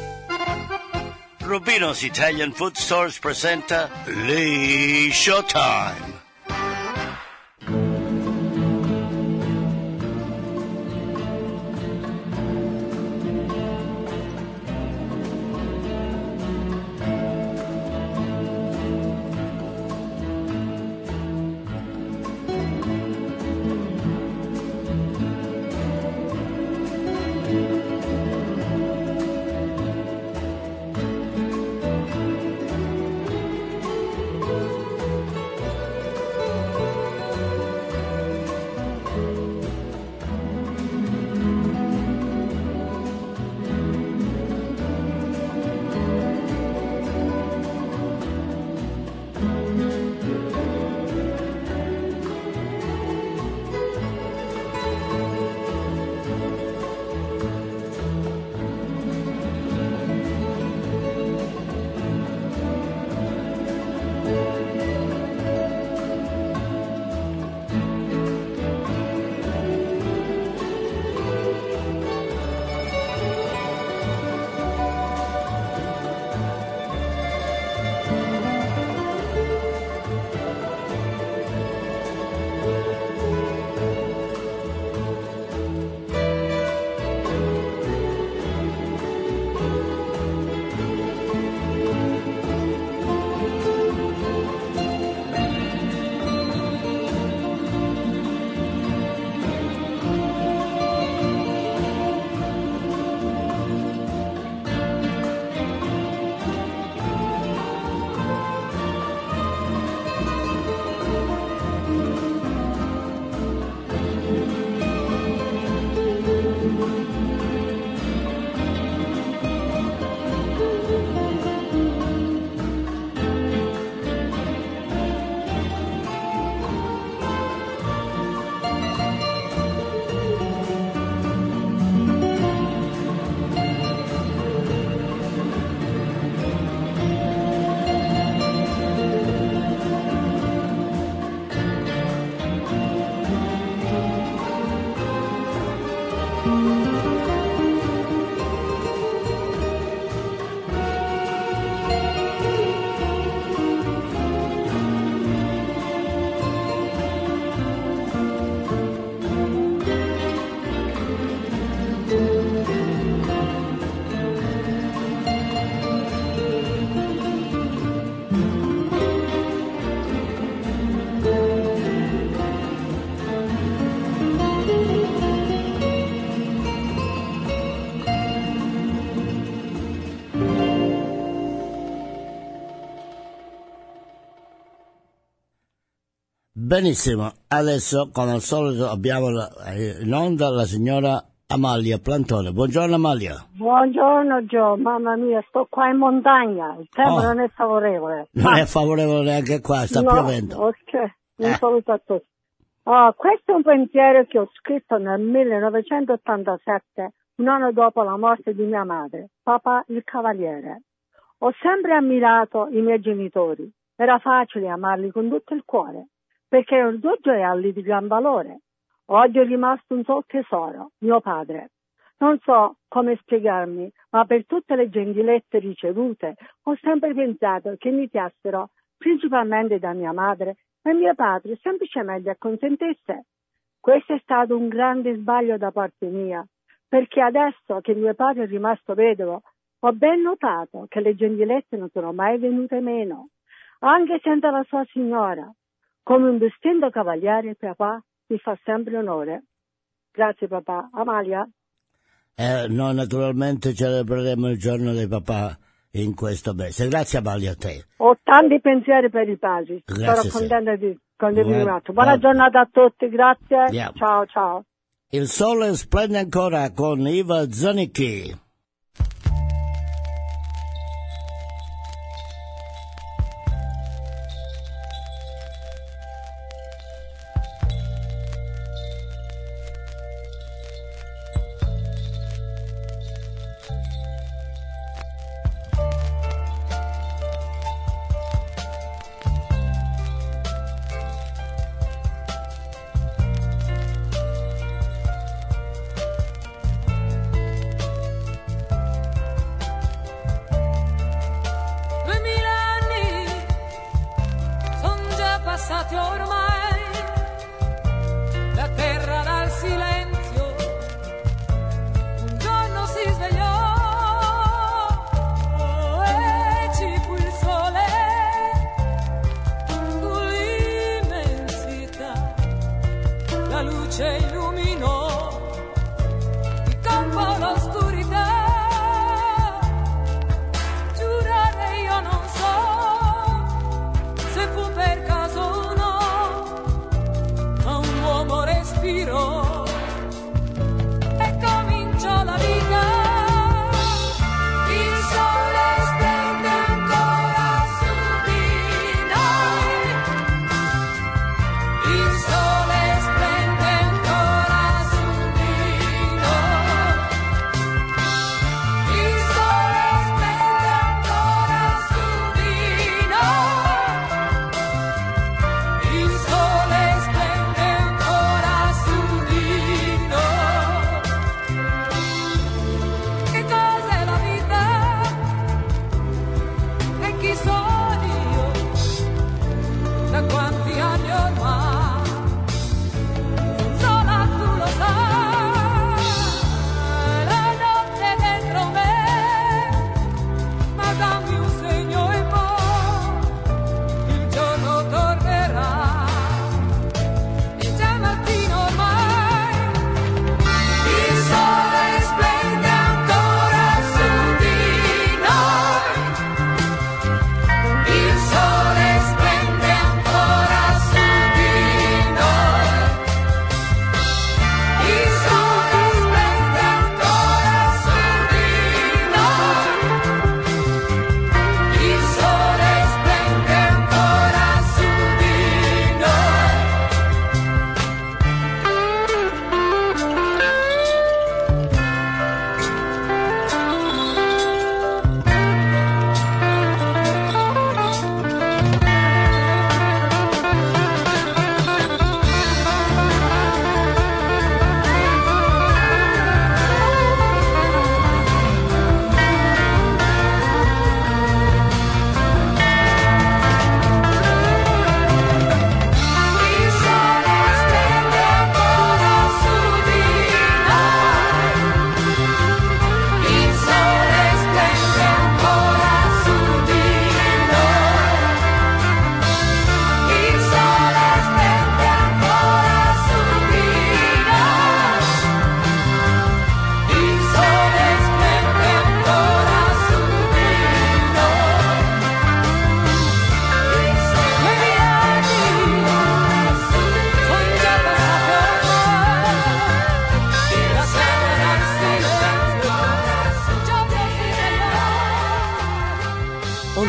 Rubino's Italian Food Stores presenta Lee Showtime. Benissimo, adesso come al solito abbiamo la, in onda la signora Amalia Plantone. Buongiorno Amalia. Buongiorno Gio, mamma mia, sto qua in montagna, il tempo Oh. non è favorevole. Non Ma- è favorevole neanche qua, sta no, piovendo. ok, un Eh. saluto a tutti. Oh, questo è un pensiero che ho scritto nel millenovecentottantasette, un anno dopo la morte di mia madre, papà il Cavaliere. Ho sempre ammirato i miei genitori, era facile amarli con tutto il cuore, perché erano due gioielli di gran valore. Oggi è rimasto un solo tesoro, mio padre. Non so come spiegarmi, ma per tutte le gentilezze ricevute ho sempre pensato che mi piacessero principalmente da mia madre e mio padre semplicemente acconsentisse. Questo è stato un grande sbaglio da parte mia, perché adesso che mio padre è rimasto vedovo, ho ben notato che le gentilezze non sono mai venute meno, anche senza la sua signora. Come un distinto cavaliere, papà mi fa sempre onore. Grazie papà. Amalia? Eh, noi naturalmente celebreremo il giorno dei papà in questo mese. Grazie Amalia a te. Ho tanti pensieri per i padri. Grazie, Sono contenta di Buona- condividere. Buona buona- giornata a tutti, grazie. Andiamo. Ciao, ciao. Il sole splende ancora con Iva Zanicchi. Duemila anni son già passati ormai, la terra dal silenzio un giorno si svegliò e ci fu il sole sull'immensità, la luce illuminò di campo l'oscurità. Giurare io non so se fu per caso o no, ma un uomo respirò e cominciò la vita. Il sole splende ancora su di noi, il sole splende ancora su di noi, il sole splende ancora su di noi, il sole splende ancora su di noi. Che cos'è la vita? E chi sono io? Da quanti anni ormai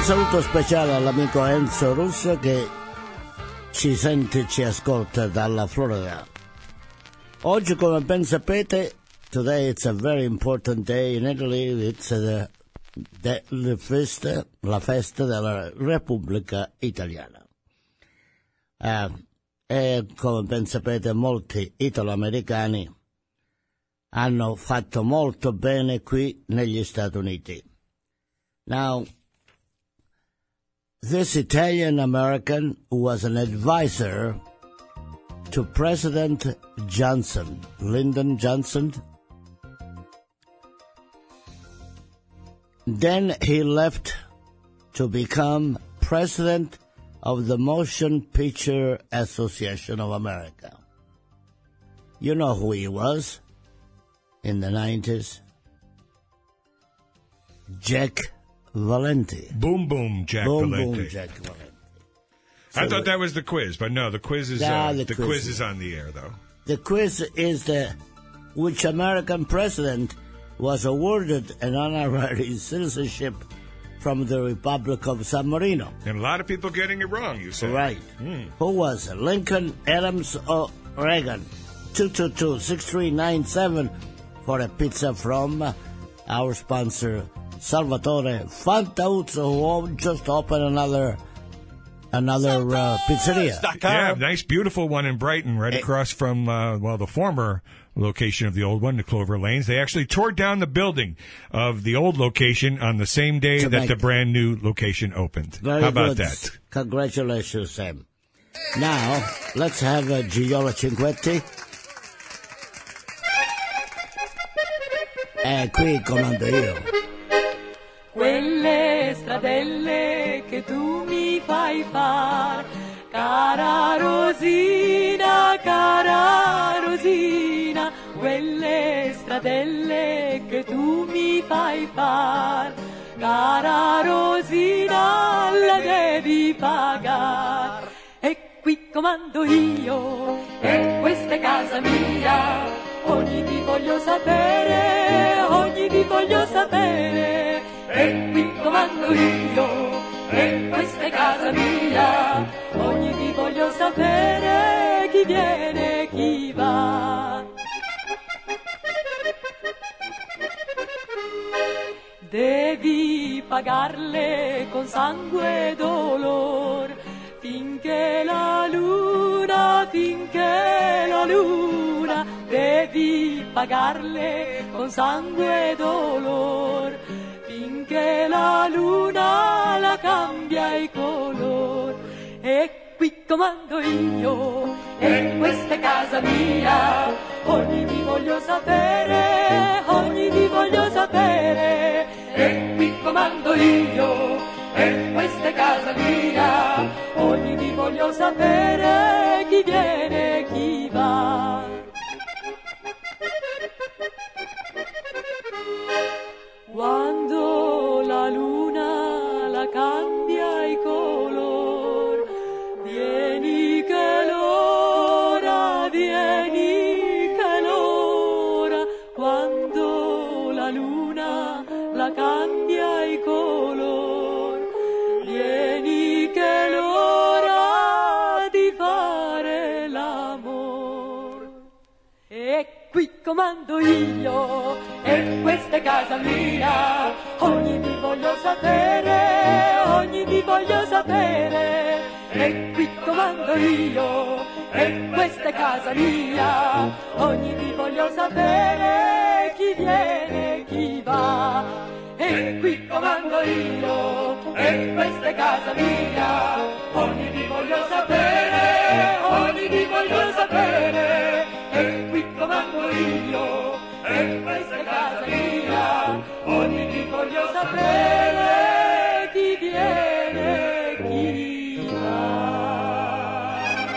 saluto speciale all'amico Enzo Russo che ci sente e ci ascolta dalla Florida. Oggi, come ben sapete, today it's a very important day in Italy. It's the, the, the festa, la festa della Repubblica Italiana. Uh, e come ben sapete, molti italo-americani hanno fatto molto bene qui negli Stati Uniti. Now, this Italian-American was an advisor to President Johnson, Lyndon Johnson. Then he left to become president of the Motion Picture Association of America. You know who he was in the nineties? Jack Valenti. Boom, boom, Jack boom, Valenti. Boom, Jack Valenti. I So thought that was the quiz, but no, the quiz is Yeah, uh, the the quiz quiz is- is on the air though. The quiz is the which American president was awarded an honorary citizenship from the Republic of San Marino. And a lot of people getting it wrong, you said. Right. Who was it? Lincoln, Adams, or Reagan? two two two, six three nine seven for a pizza from uh, our sponsor, Salvatore Fantauzzo, who just opened another another uh, pizzeria. Yeah, nice, beautiful one in Brighton, right Eh. across from, uh, well, the former location of the old one, the Clover Lanes. They actually tore down the building of the old location on the same day To that make- the brand new location opened. Very How about good. that? Congratulations, Sam. Now, let's have uh, Gigliola Cinquetti. E qui comando io. Quelle stradelle che tu mi fai far, cara Rosina, cara Rosina, quelle stradelle che tu mi fai far, cara Rosina, le devi pagar. E qui comando io, e questa è casa mia, ogni di voglio sapere, ogni di voglio sapere, e qui comando io, e questa è casa mia, ogni di voglio sapere chi viene e chi va. Devi pagarle con sangue e dolor, finché la luna, finché la luna, devi pagarle con sangue e dolor, finché la luna la cambia i color. E qui comando io, e questa è casa mia, ogni di voglio sapere, ogni di voglio sapere, e qui comando io, e questa è casa mia, ogni di voglio sapere chi viene e chi va. Quando la luna la cambia i color, vieni che l'ora, vieni che l'ora, quando la luna la cambia i color, vieni che l'ora di fare l'amor. E qui comando io, e questa è casa mia, ogni di voglio sapere, ogni di voglio sapere, e qui comando io, e questa è casa mia, ogni di voglio sapere chi viene e chi va. E qui comando io, e questa è casa mia, ogni di voglio sapere, ogni di voglio sapere, e qui comando io, e questa è casa mia, ogni di voglio sapere chi viene e chi va.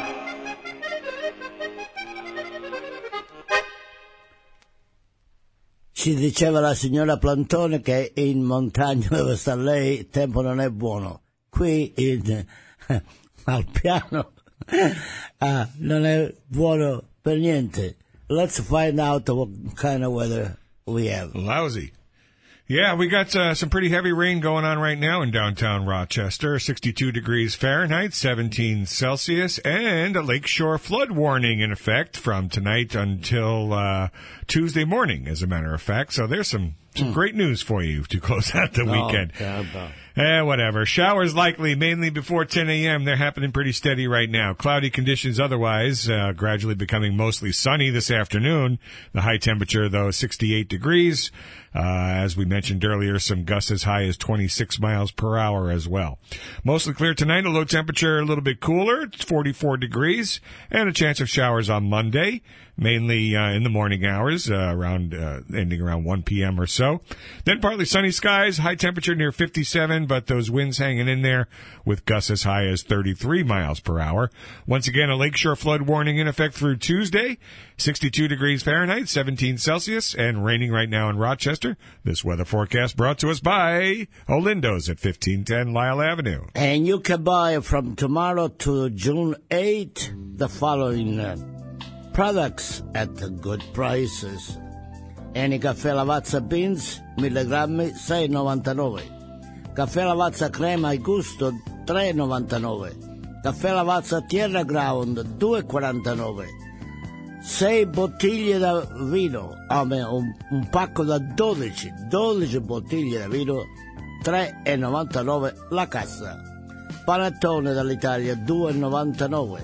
Ci diceva la signora Plantone che in montagna dove sta lei il tempo non è buono. Qui in, al piano ah, non è buono per niente. Let's find out what kind of weather we have. Lousy. Yeah, we got uh, some pretty heavy rain going on right now in downtown Rochester. sixty-two degrees Fahrenheit, seventeen Celsius, and a lakeshore flood warning in effect from tonight until uh, Tuesday morning, as a matter of fact. So there's some, some mm. great news for you to close out the oh, weekend. terrible. Eh, whatever. Showers likely, mainly before ten a.m. They're happening pretty steady right now. Cloudy conditions otherwise, uh, gradually becoming mostly sunny this afternoon. The high temperature, though, sixty-eight degrees. Uh, as we mentioned earlier, some gusts as high as twenty-six miles per hour as well. Mostly clear tonight, a low temperature, a little bit cooler. It's forty-four degrees, and a chance of showers on Monday, mainly uh, in the morning hours, uh, around uh, ending around one p.m. or so. Then partly sunny skies, high temperature near fifty-seven, but those winds hanging in there with gusts as high as thirty-three miles per hour. Once again, a lakeshore flood warning in effect through Tuesday, sixty-two degrees Fahrenheit, seventeen Celsius, and raining right now in Rochester. This weather forecast brought to us by Olindo's at fifteen ten Lyle Avenue. And you can buy from tomorrow to June eighth the following uh, products at good prices. Eni caffè Lavazza Beans, mille grammi, sei e novantanove. Caffè Lavazza Crema e Gusto, tre e novantanove. Caffè Lavazza Tierra Ground, due e quarantanove. sei bottiglie da vino, ah, un, un pacco da dodici, dodici bottiglie da vino, tre e novantanove la cassa. Panettone dall'Italia, due e novantanove.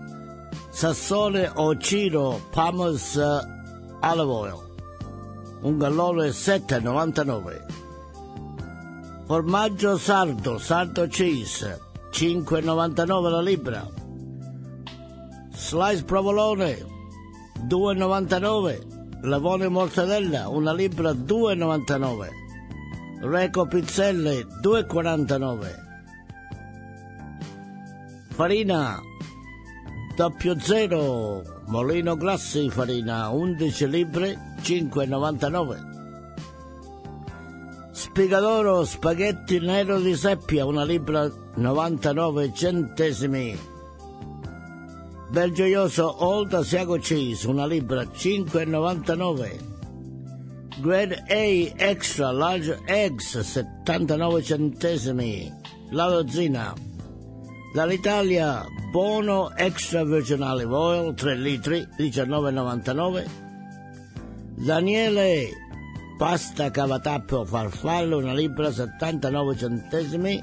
Sassone o Ciro Palmer's uh, Olive Oil, un gallone, sette e novantanove. Formaggio sardo, sardo cheese, cinque e novantanove la libra. Slice provolone, due e novantanove. Lavone mortadella, una libra, due e novantanove. Reco pizzelle, due e quarantanove. Farina doppio zero, Molino Grassi farina, undici libbre, cinque e novantanove. Spigadoro spaghetti nero di seppia, una libra, novantanove centesimi. Belgioioso Old Asiago Cheese, una libra, cinque e novantanove. Grade A Extra Large Eggs, settantanove centesimi la dozzina. Dall'Italia Bono Extra Virgin Olive Oil, tre litri, diciannove e novantanove. Daniele Pasta cavatappo farfalle, una libra, settantanove centesimi.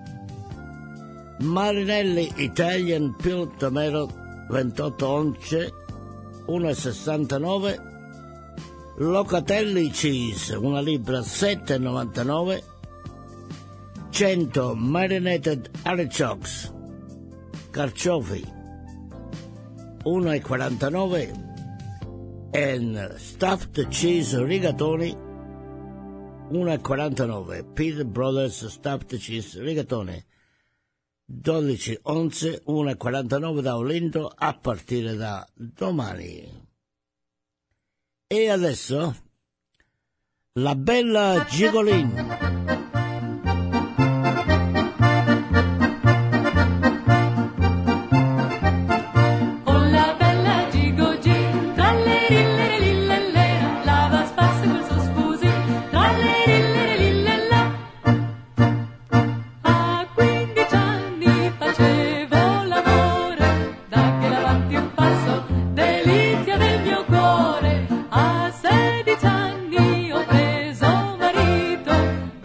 Marinelli Italian Peel Tomato, ventotto once, uno e sessantanove. Locatelli Cheese, una libra, sette e novantanove. cento Marinated Artichokes, carciofi, uno e quarantanove. And Stuffed Cheese Rigatoni, uno e quarantanove. Peter Brothers Stuffed Cheese Rigatoni, dodici onze, uno e quarantanove da Olindo a partire da domani. E adesso la bella Gigolin. A sedici anni ho preso marito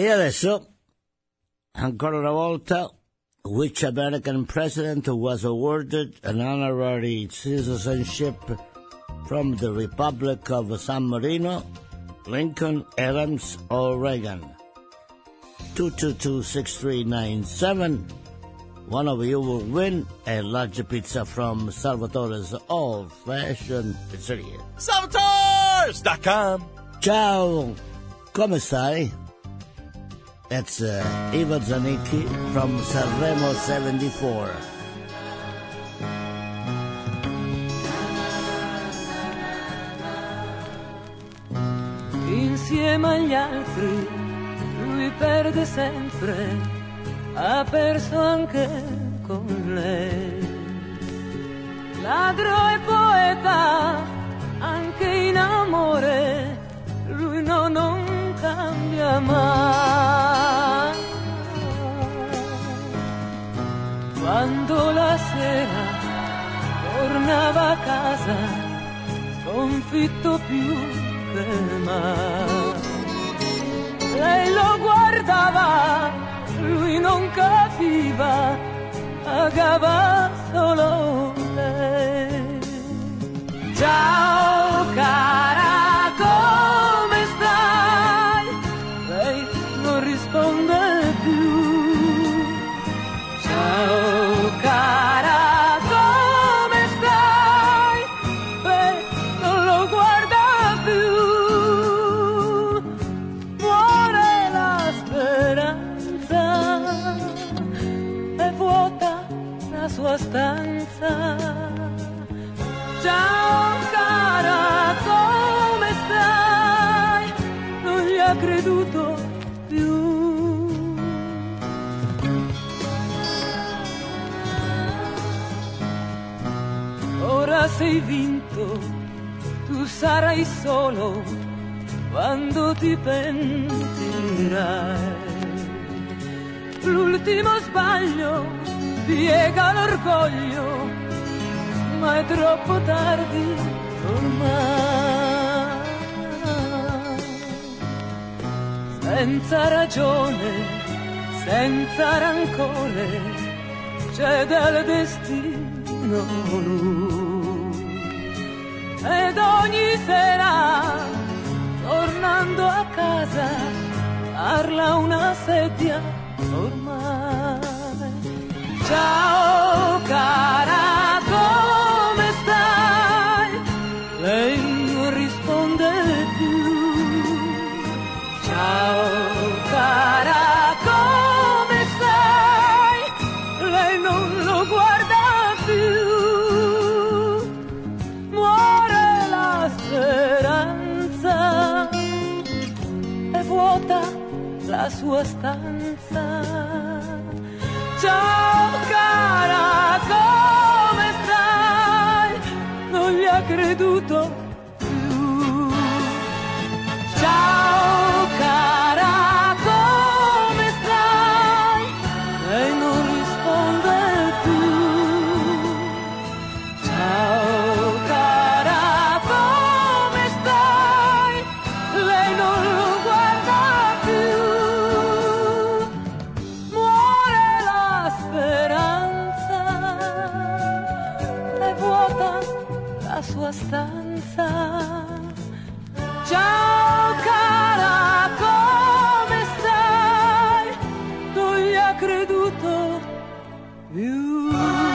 E adesso, ancora una volta, which American president was awarded an honorary citizenship from the Republic of San Marino, Lincoln, Adams, or Reagan? two two two, six three nine seven. One of you will win a large pizza from Salvatore's Old Fashioned Pizzeria. Salvatores dot com. Ciao, come stai? It's uh, Ivo Zanicchi from Sanremo seventy-four. Insieme agli altri lui perde sempre, ha perso anche con lei. Ladro e poeta, anche in amore, lui no, non cambia mai. Quando la sera tornava a casa, sconfitto più che mai. Lei lo guardava, lui non capiva, pagava solo lei. Ciao cara, come stai? Lei non risponde più. Ciao cara, come stai? Lei non lo guarda più. Muore la speranza, è vuota la sua stanza. Ciao cara, come stai? Non gli ha creduto più. Ora sei vinto, tu sarai solo quando ti pentirai. L'ultimo sbaglio piega l'orgoglio, ma è troppo tardi ormai. Senza ragione, senza rancore, cede al destino lui. Ed ogni sera, tornando a casa, parla una sedia ormai. Ciao cara, come stai? Lei non risponde più. Ciao cara, come stai? Lei non lo guarda più. Muore la speranza, è vuota la sua stanza. Ciao cara, come stai? Non gli ha creduto più. Ciao cara, come stai? Lei non risponde più. Ciao cara, come stai? Lei non lo guarda più. Muore la speranza, è vuota la sua stanza. Ciao cara, come stai? Non gli ha creduto più.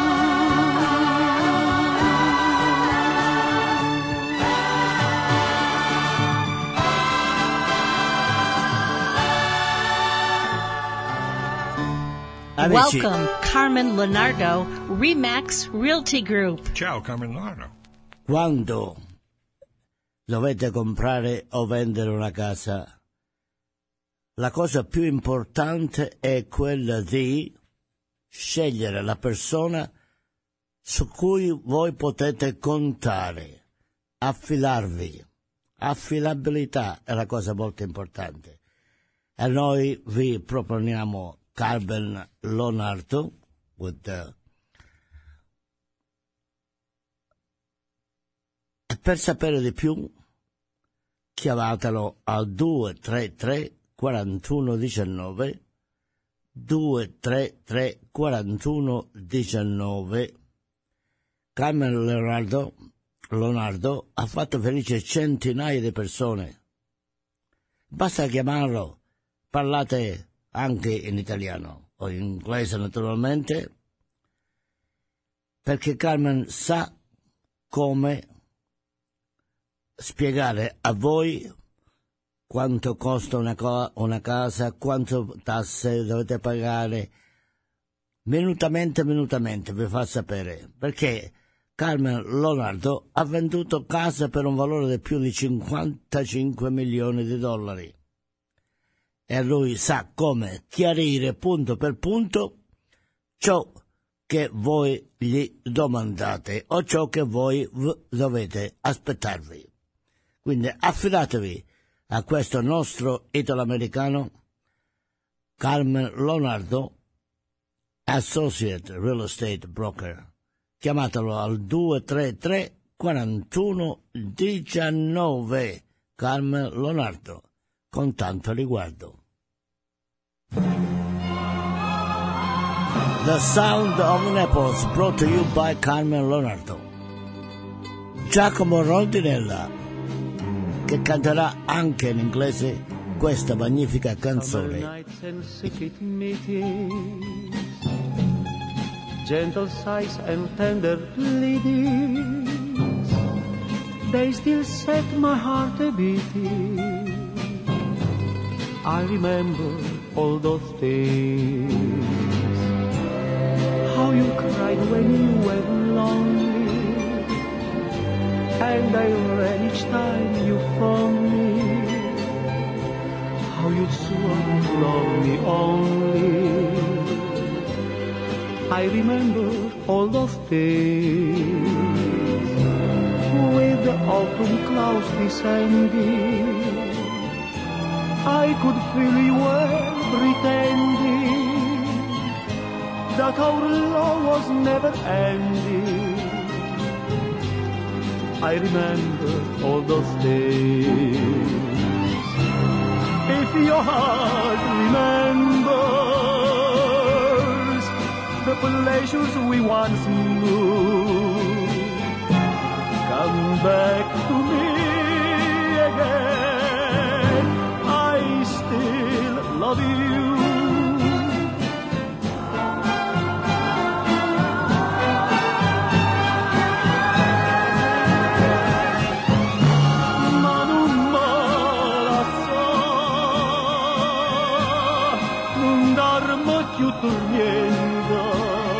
Amici. Welcome, Carmen Leonardo, Remax Realty Group. Ciao, Carmen Leonardo. Quando dovete comprare o vendere una casa, la cosa più importante è quella di scegliere la persona su cui voi potete contare, affidarvi. Affidabilità è la cosa molto importante. E noi vi proponiamo Carmen Leonardo with the... E per sapere di più chiamatelo al due tre tre quarantuno diciannove, due tre tre quarantuno diciannove. Carmen Leonardo, Leonardo ha fatto felice centinaia di persone. Basta chiamarlo, parlate anche in italiano o in inglese naturalmente, perché Carmen sa come spiegare a voi quanto costa una, co- una casa, quanto tasse dovete pagare, minutamente, minutamente vi fa sapere, perché Carmen Leonardo ha venduto case per un valore di più di cinquantacinque milioni di dollari e lui sa come chiarire punto per punto ciò che voi gli domandate o ciò che voi v- dovete aspettarvi. Quindi affidatevi a questo nostro italo-americano Carmen Leonardo, Associate Real Estate Broker. Chiamatelo al due tre tre quarantuno diciannove, Carmen Leonardo, con tanto riguardo. The Sound of Naples, brought to you by Carmen Leonardo. Giacomo Rondinella, che canterà anche in inglese questa magnifica canzone. Gentle sighs and tender pleadings, they still set my heart a beating. I remember all those days, how you cried when you were lonely, and I ran each time you phoned me, how you swore to love me only. I remember all those days, with the autumn clouds descending, I could feel you were pretending that our love was never ending. I remember all those days. If your heart remembers the pleasures we once knew, come back to me again. I still love you. Ma non me la so, non darmi più torniendo.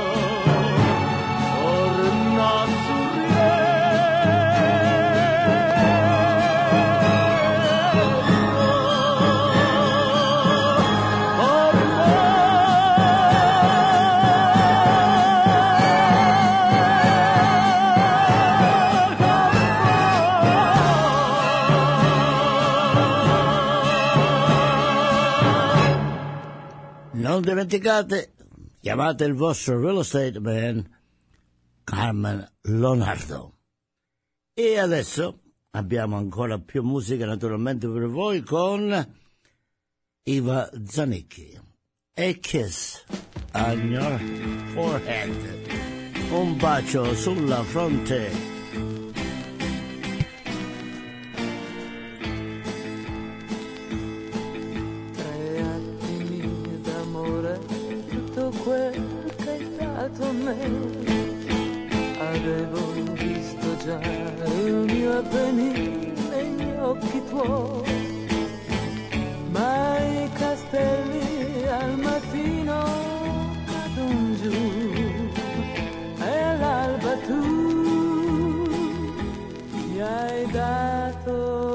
Non dimenticate, chiamate il vostro real estate man Carmen Leonardo. E adesso abbiamo ancora più musica naturalmente per voi con Iva Zanicchi. A kiss on your forehead, un bacio sulla fronte. Quel che hai dato a me, avevo visto già il mio avvenire negli occhi tuoi, ma i castelli al mattino cadono giù e all'alba tu mi hai dato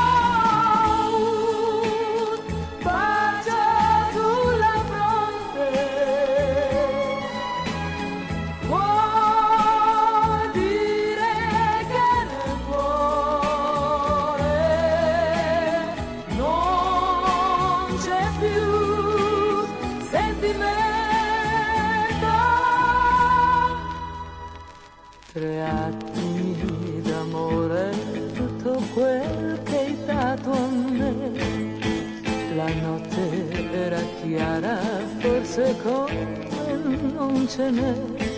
Bacio sulla fronte sentimento. Tre attimi d'amore, tutto quel che hai dato a me. La notte era chiara, forse come non ce n'è.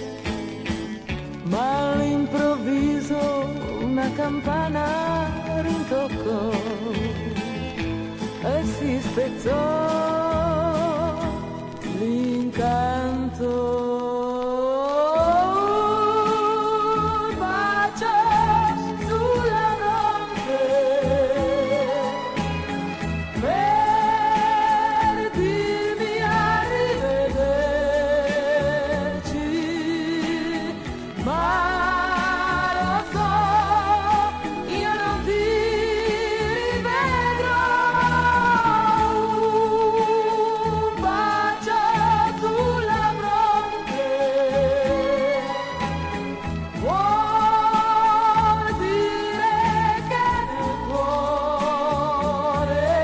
Ma all'improvviso una campana rintoccò e si spezzò l'incanto. Bacio sulla fronte per dirmi arrivederci, ma lo so, io non ti rivedrò. Un bacio sulla fronte vuol dire che nel cuore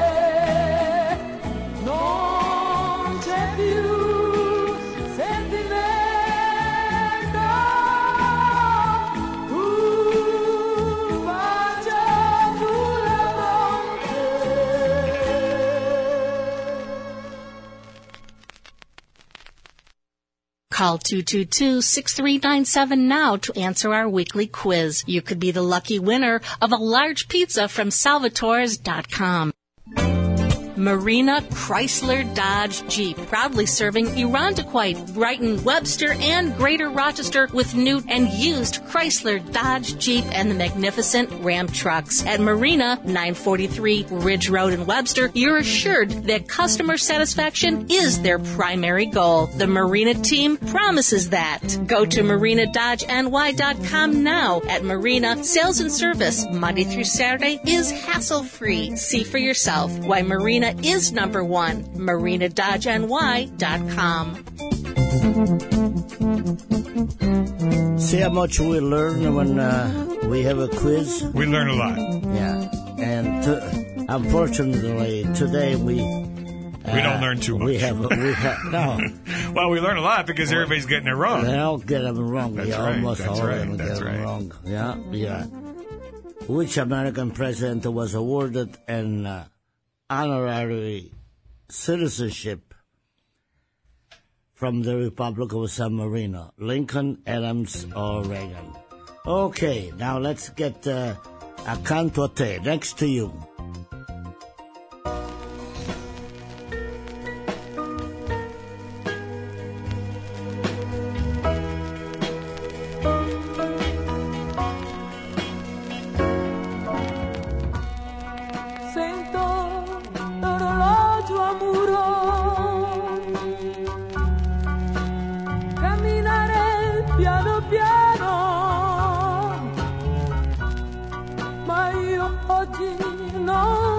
non c'è più sentimento. Un bacio sulla fronte. Call two two two, six three nine seven now to answer our weekly quiz. You could be the lucky winner of a large pizza from Salvatores dot com. Marina Chrysler Dodge Jeep, proudly serving Irondequoit, Brighton, Webster, and Greater Rochester with new and used Chrysler Dodge Jeep and the magnificent Ram trucks. At Marina, nine forty-three Ridge Road in Webster, you're assured that customer satisfaction is their primary goal. The Marina team promises that. Go to marina dodge n y dot com now. At Marina, sales and service, Monday through Saturday, is hassle-free. See for yourself why Marina is number one. marina dodge n y dot com. See how much we learn when uh, we have a quiz? We learn a lot. Yeah. And to, unfortunately, today we... Uh, We don't learn too much. We have... We have no. Well, we learn a lot because everybody's getting it wrong. They all get them wrong. That's Yeah, right. almost That's all right. of them That's get them right. wrong. Yeah, yeah. Which American president was awarded an uh, honorary citizenship from the Republic of San Marino? Lincoln, Adams, or Reagan? Okay, now let's get uh, Accanto a Te, next to you. Sento l'orologio a muro camminare piano piano, ma io oggi non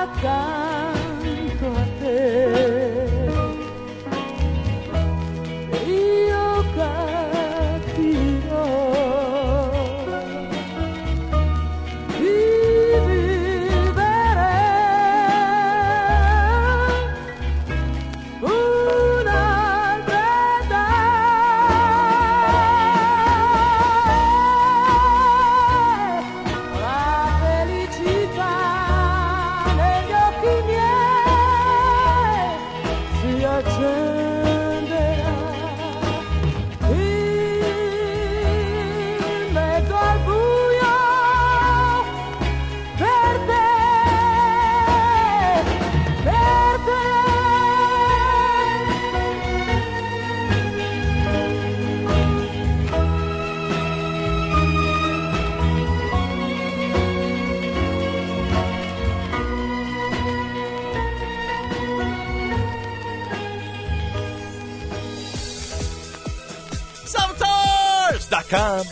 accanto a te. Io capirò di vivere un'altra età. La felicità negli occhi miei si accenderà in mezzo al buio per te, per te. Salvatores dot com.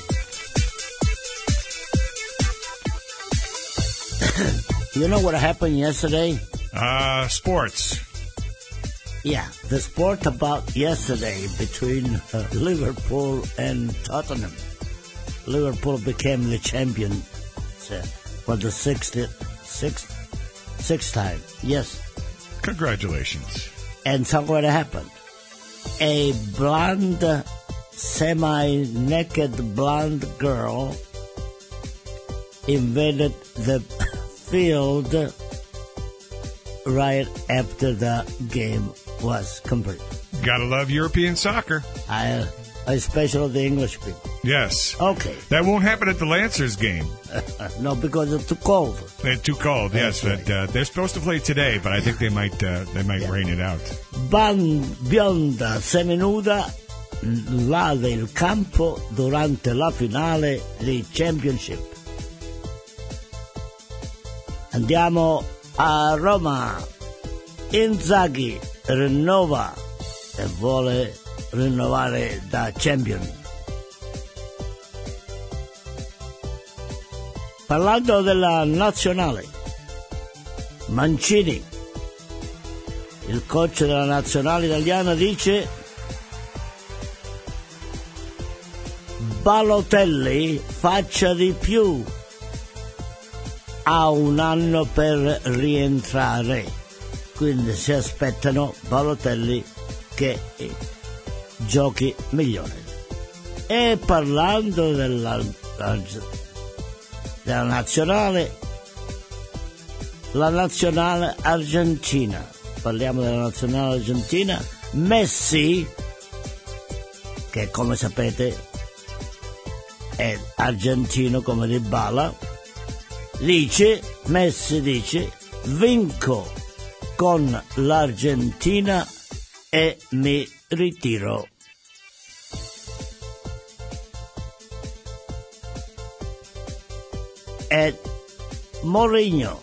You know what happened yesterday? Uh, sports. Yeah, the sport about yesterday between uh, Liverpool and Tottenham. Liverpool became the champion uh, for the sixth, sixth, sixth time. Yes. Congratulations. And so what happened? A blonde, semi-naked blonde girl invaded the field right after the game was complete. Gotta love European soccer. I, especially the English people. Yes. Okay. That won't happen at the Lancers game. No, because it's too cold. It's too cold. Yes, That's but uh, they're supposed to play today, but I think they might uh, they might Yeah. rain it out. Ban bionda seminuda lava il campo durante la finale di Championship. Andiamo a Roma. Inzaghi rinnova e vuole rinnovare da champion. Parlando della nazionale, Mancini, il coach della nazionale italiana, dice: Balotelli faccia di più, ha un anno per rientrare, quindi si aspettano Balotelli che giochi migliore. E parlando della, della nazionale, la nazionale argentina, parliamo della nazionale argentina, Messi, che come sapete è argentino come Dybala, dice, Messi dice, vinco con l'Argentina e mi ritiro. E Mourinho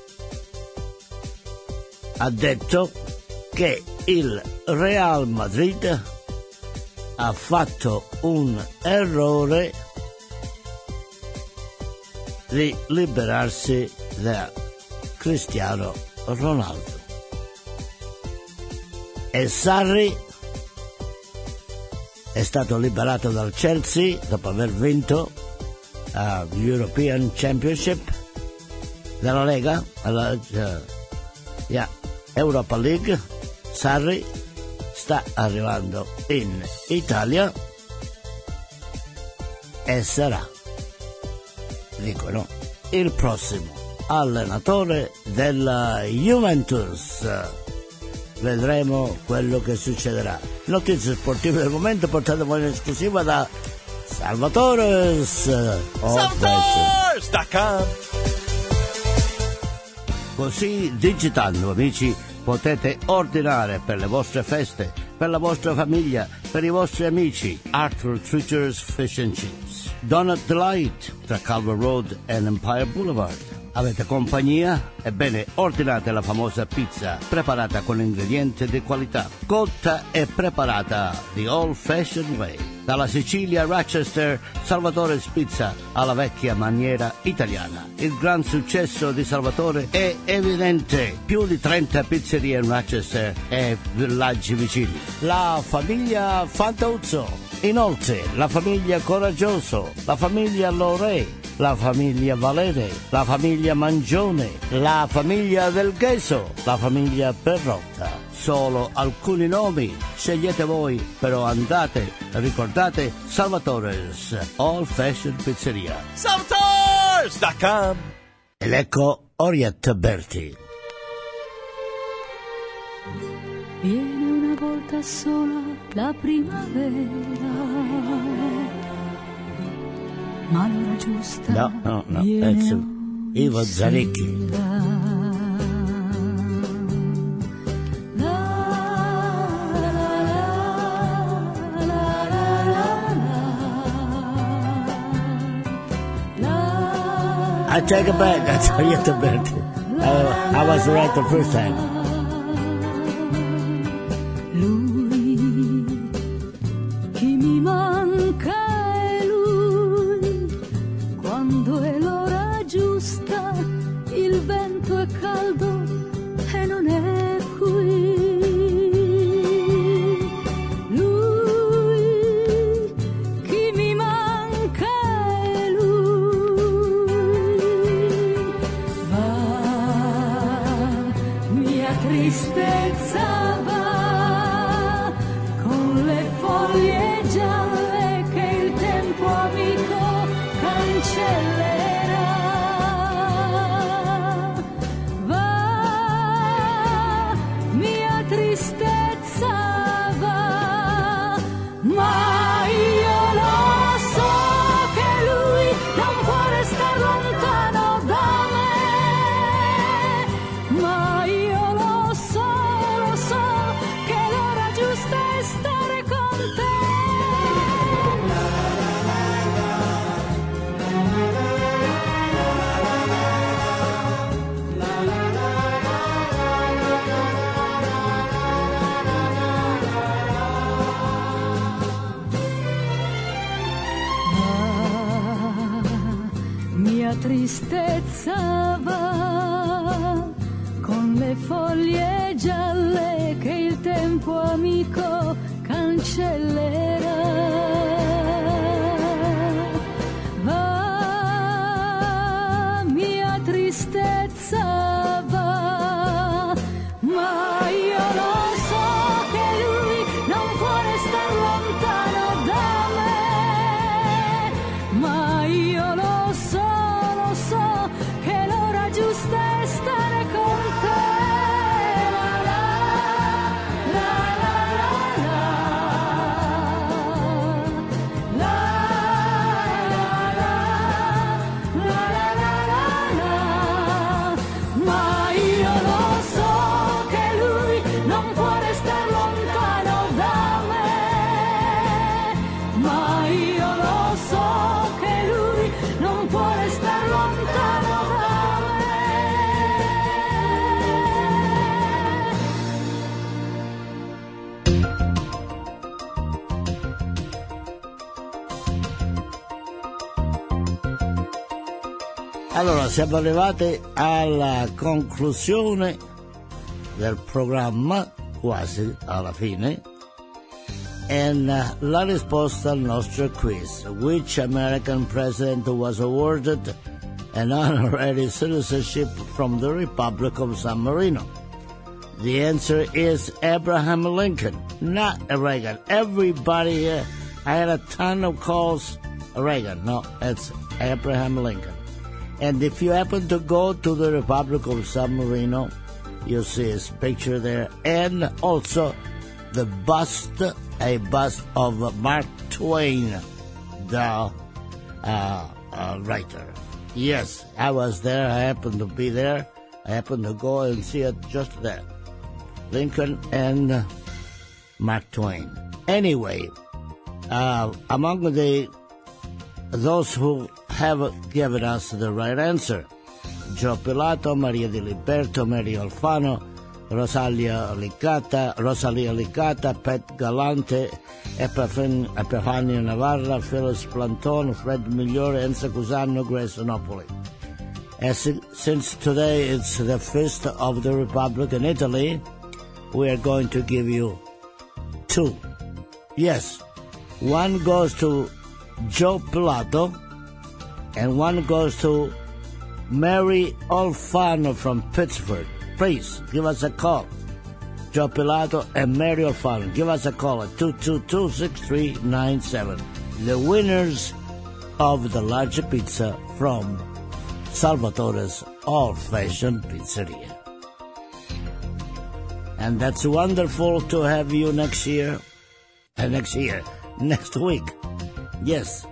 ha detto che il Real Madrid ha fatto un errore di liberarsi da Cristiano Ronaldo. E Sarri è stato liberato dal Chelsea dopo aver vinto uh, European Championship della Lega, alla uh, yeah, Europa League. Sarri sta arrivando in Italia e sarà, dicono, il prossimo allenatore della Juventus. Vedremo quello che succederà. Notizie sportive del momento portate voi in esclusiva da Salvatores Salvatores dot com. Così, digitando, amici, potete ordinare per le vostre feste, per la vostra famiglia, per i vostri amici. Arthur Treacher's Fish and Chips, Donut Delight, tra Calvert Road and Empire Boulevard. Avete compagnia? Ebbene, ordinate la famosa pizza preparata con ingredienti di qualità, cotta e preparata the old fashioned way. Dalla Sicilia a Rochester, Salvatore's Pizza alla vecchia maniera italiana. Il gran successo di Salvatore è evidente. Più di trenta pizzerie in Rochester e villaggi vicini. La famiglia Fantuzzo. Inoltre, la famiglia Coraggioso, la famiglia Lorè, la famiglia Valere, la famiglia Mangione, la famiglia Del Gheso, la famiglia Perrotta. Solo alcuni nomi, scegliete voi, però andate, ricordate Salvatore's Old Fashioned Pizzeria. Salvatores dot com. Ed ecco Orietta Berti. Viene una volta sola la primavera, ma l'ora giusta No, no, no, viene pezzo Ivo ogni Zanicchi. sera. I take it back, that's Orietta Berti. I, I was right the first time. Lui, chi mi manca è lui, quando è l'ora giusta, il vento è caldo e non è qui. Lui, chi mi manca è lui, va, mia tristezza va, con le foglie gialle che il tempo amico cancellerà. Va, mia tristezza va, ma io lo so che lui non può restare lontano da me, ma io lo so, lo so che l'ora giusta è stare con te. Mia tristezza va, con le foglie gialle che il tempo amico cancellerà. Va, mia tristezza va, ma io lo so che lui non può restare lontano da me, ma io lo so, lo so che l'ora giusta è stare con te. La la la la la la la la la, ma io lo so che lui non può restare lontano da me, ma io lo so che lui non può restare lontano da me. Allora, siamo arrivati alla conclusione del programma, quasi alla fine, e uh, la risposta al nostro quiz. Which American president was awarded an honorary citizenship from the Republic of San Marino? The answer is Abraham Lincoln, not Reagan. Everybody here, I had a ton of calls, Reagan. No, it's Abraham Lincoln. And if you happen to go to the Republic of San Marino, you'll see his picture there, and also the bust, a bust of Mark Twain, the uh, uh, writer. Yes, I was there. I happened to be there. I happened to go and see it just there. Lincoln and uh, Mark Twain. Anyway, uh, among the those who have given us the right answer, Joe Pilato, Maria Di Liberto, Mary Alfano, Rosalia Licata, Rosalia Licata, Pet Galante, Epifan- Epifanio Navarra, Phyllis Planton, Fred Migliore, Enzo Cusano, Grace Napoli. As it, since today it's the feast of the Republic in Italy, we are going to give you two. Yes, one goes to Joe Pilato, and one goes to Mary Alfano from Pittsburgh. Please, give us a call. Joe Pilato and Mary Alfano. Give us a call at two two two, six three nine seven. The winners of the large pizza from Salvatore's Old Fashioned Pizzeria. And that's wonderful to have you next year. Uh, next year. Next week. Yes.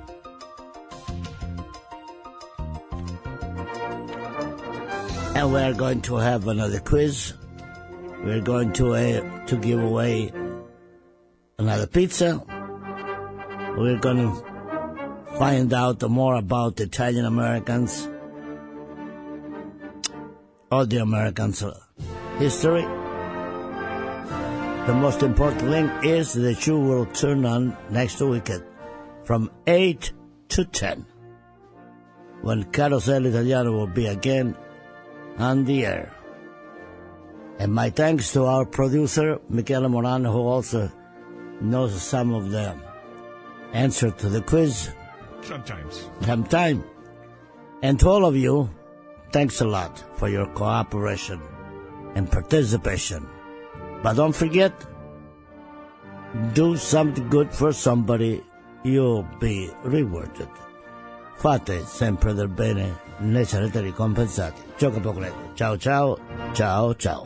And we're going to have another quiz. We're going to uh, to give away another pizza. We're going to find out more about Italian Americans, all the Americans' history. The most important thing is that you will turn on next weekend from eight to ten when Carousel Italiano will be again on the air. And my thanks to our producer, Michele Morano, who also knows some of the answer to the quiz. Sometimes. Sometime. And to all of you, thanks a lot for your cooperation and participation. But don't forget, do something good for somebody, you'll be rewarded. Fate sempre del bene, ne sarete ricompensati. Gioca poco negro. Ciao ciao, ciao ciao.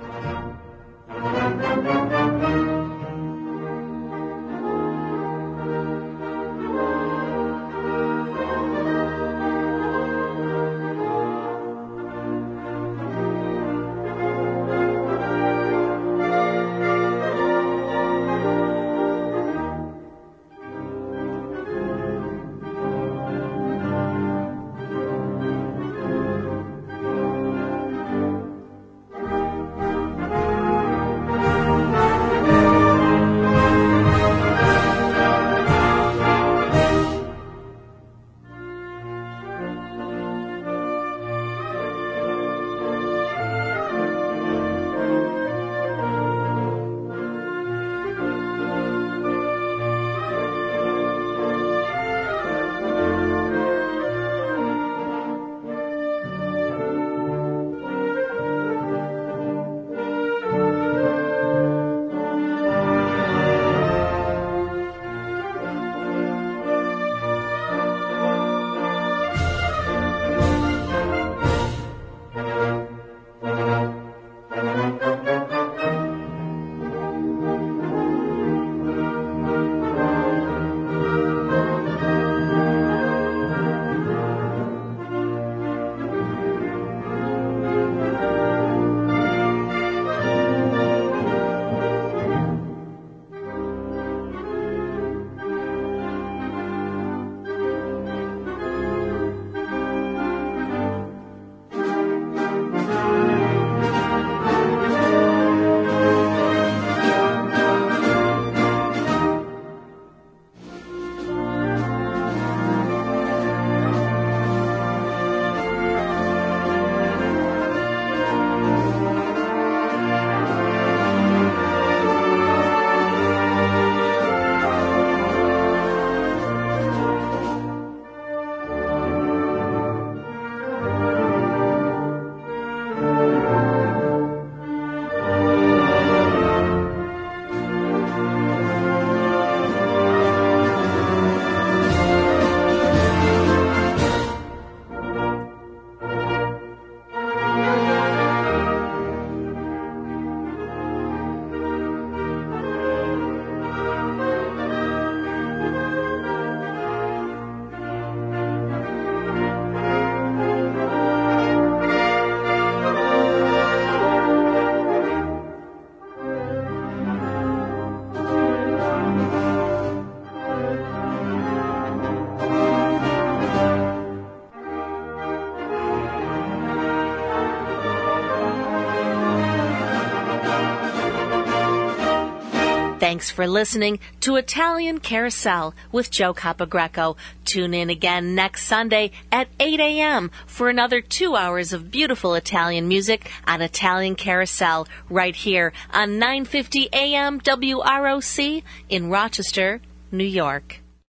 Thanks for listening to Italian Carousel with Joe Capogreco. Tune in again next Sunday at eight a.m. for another two hours of beautiful Italian music on Italian Carousel right here on nine fifty A M W R O C in Rochester, New York.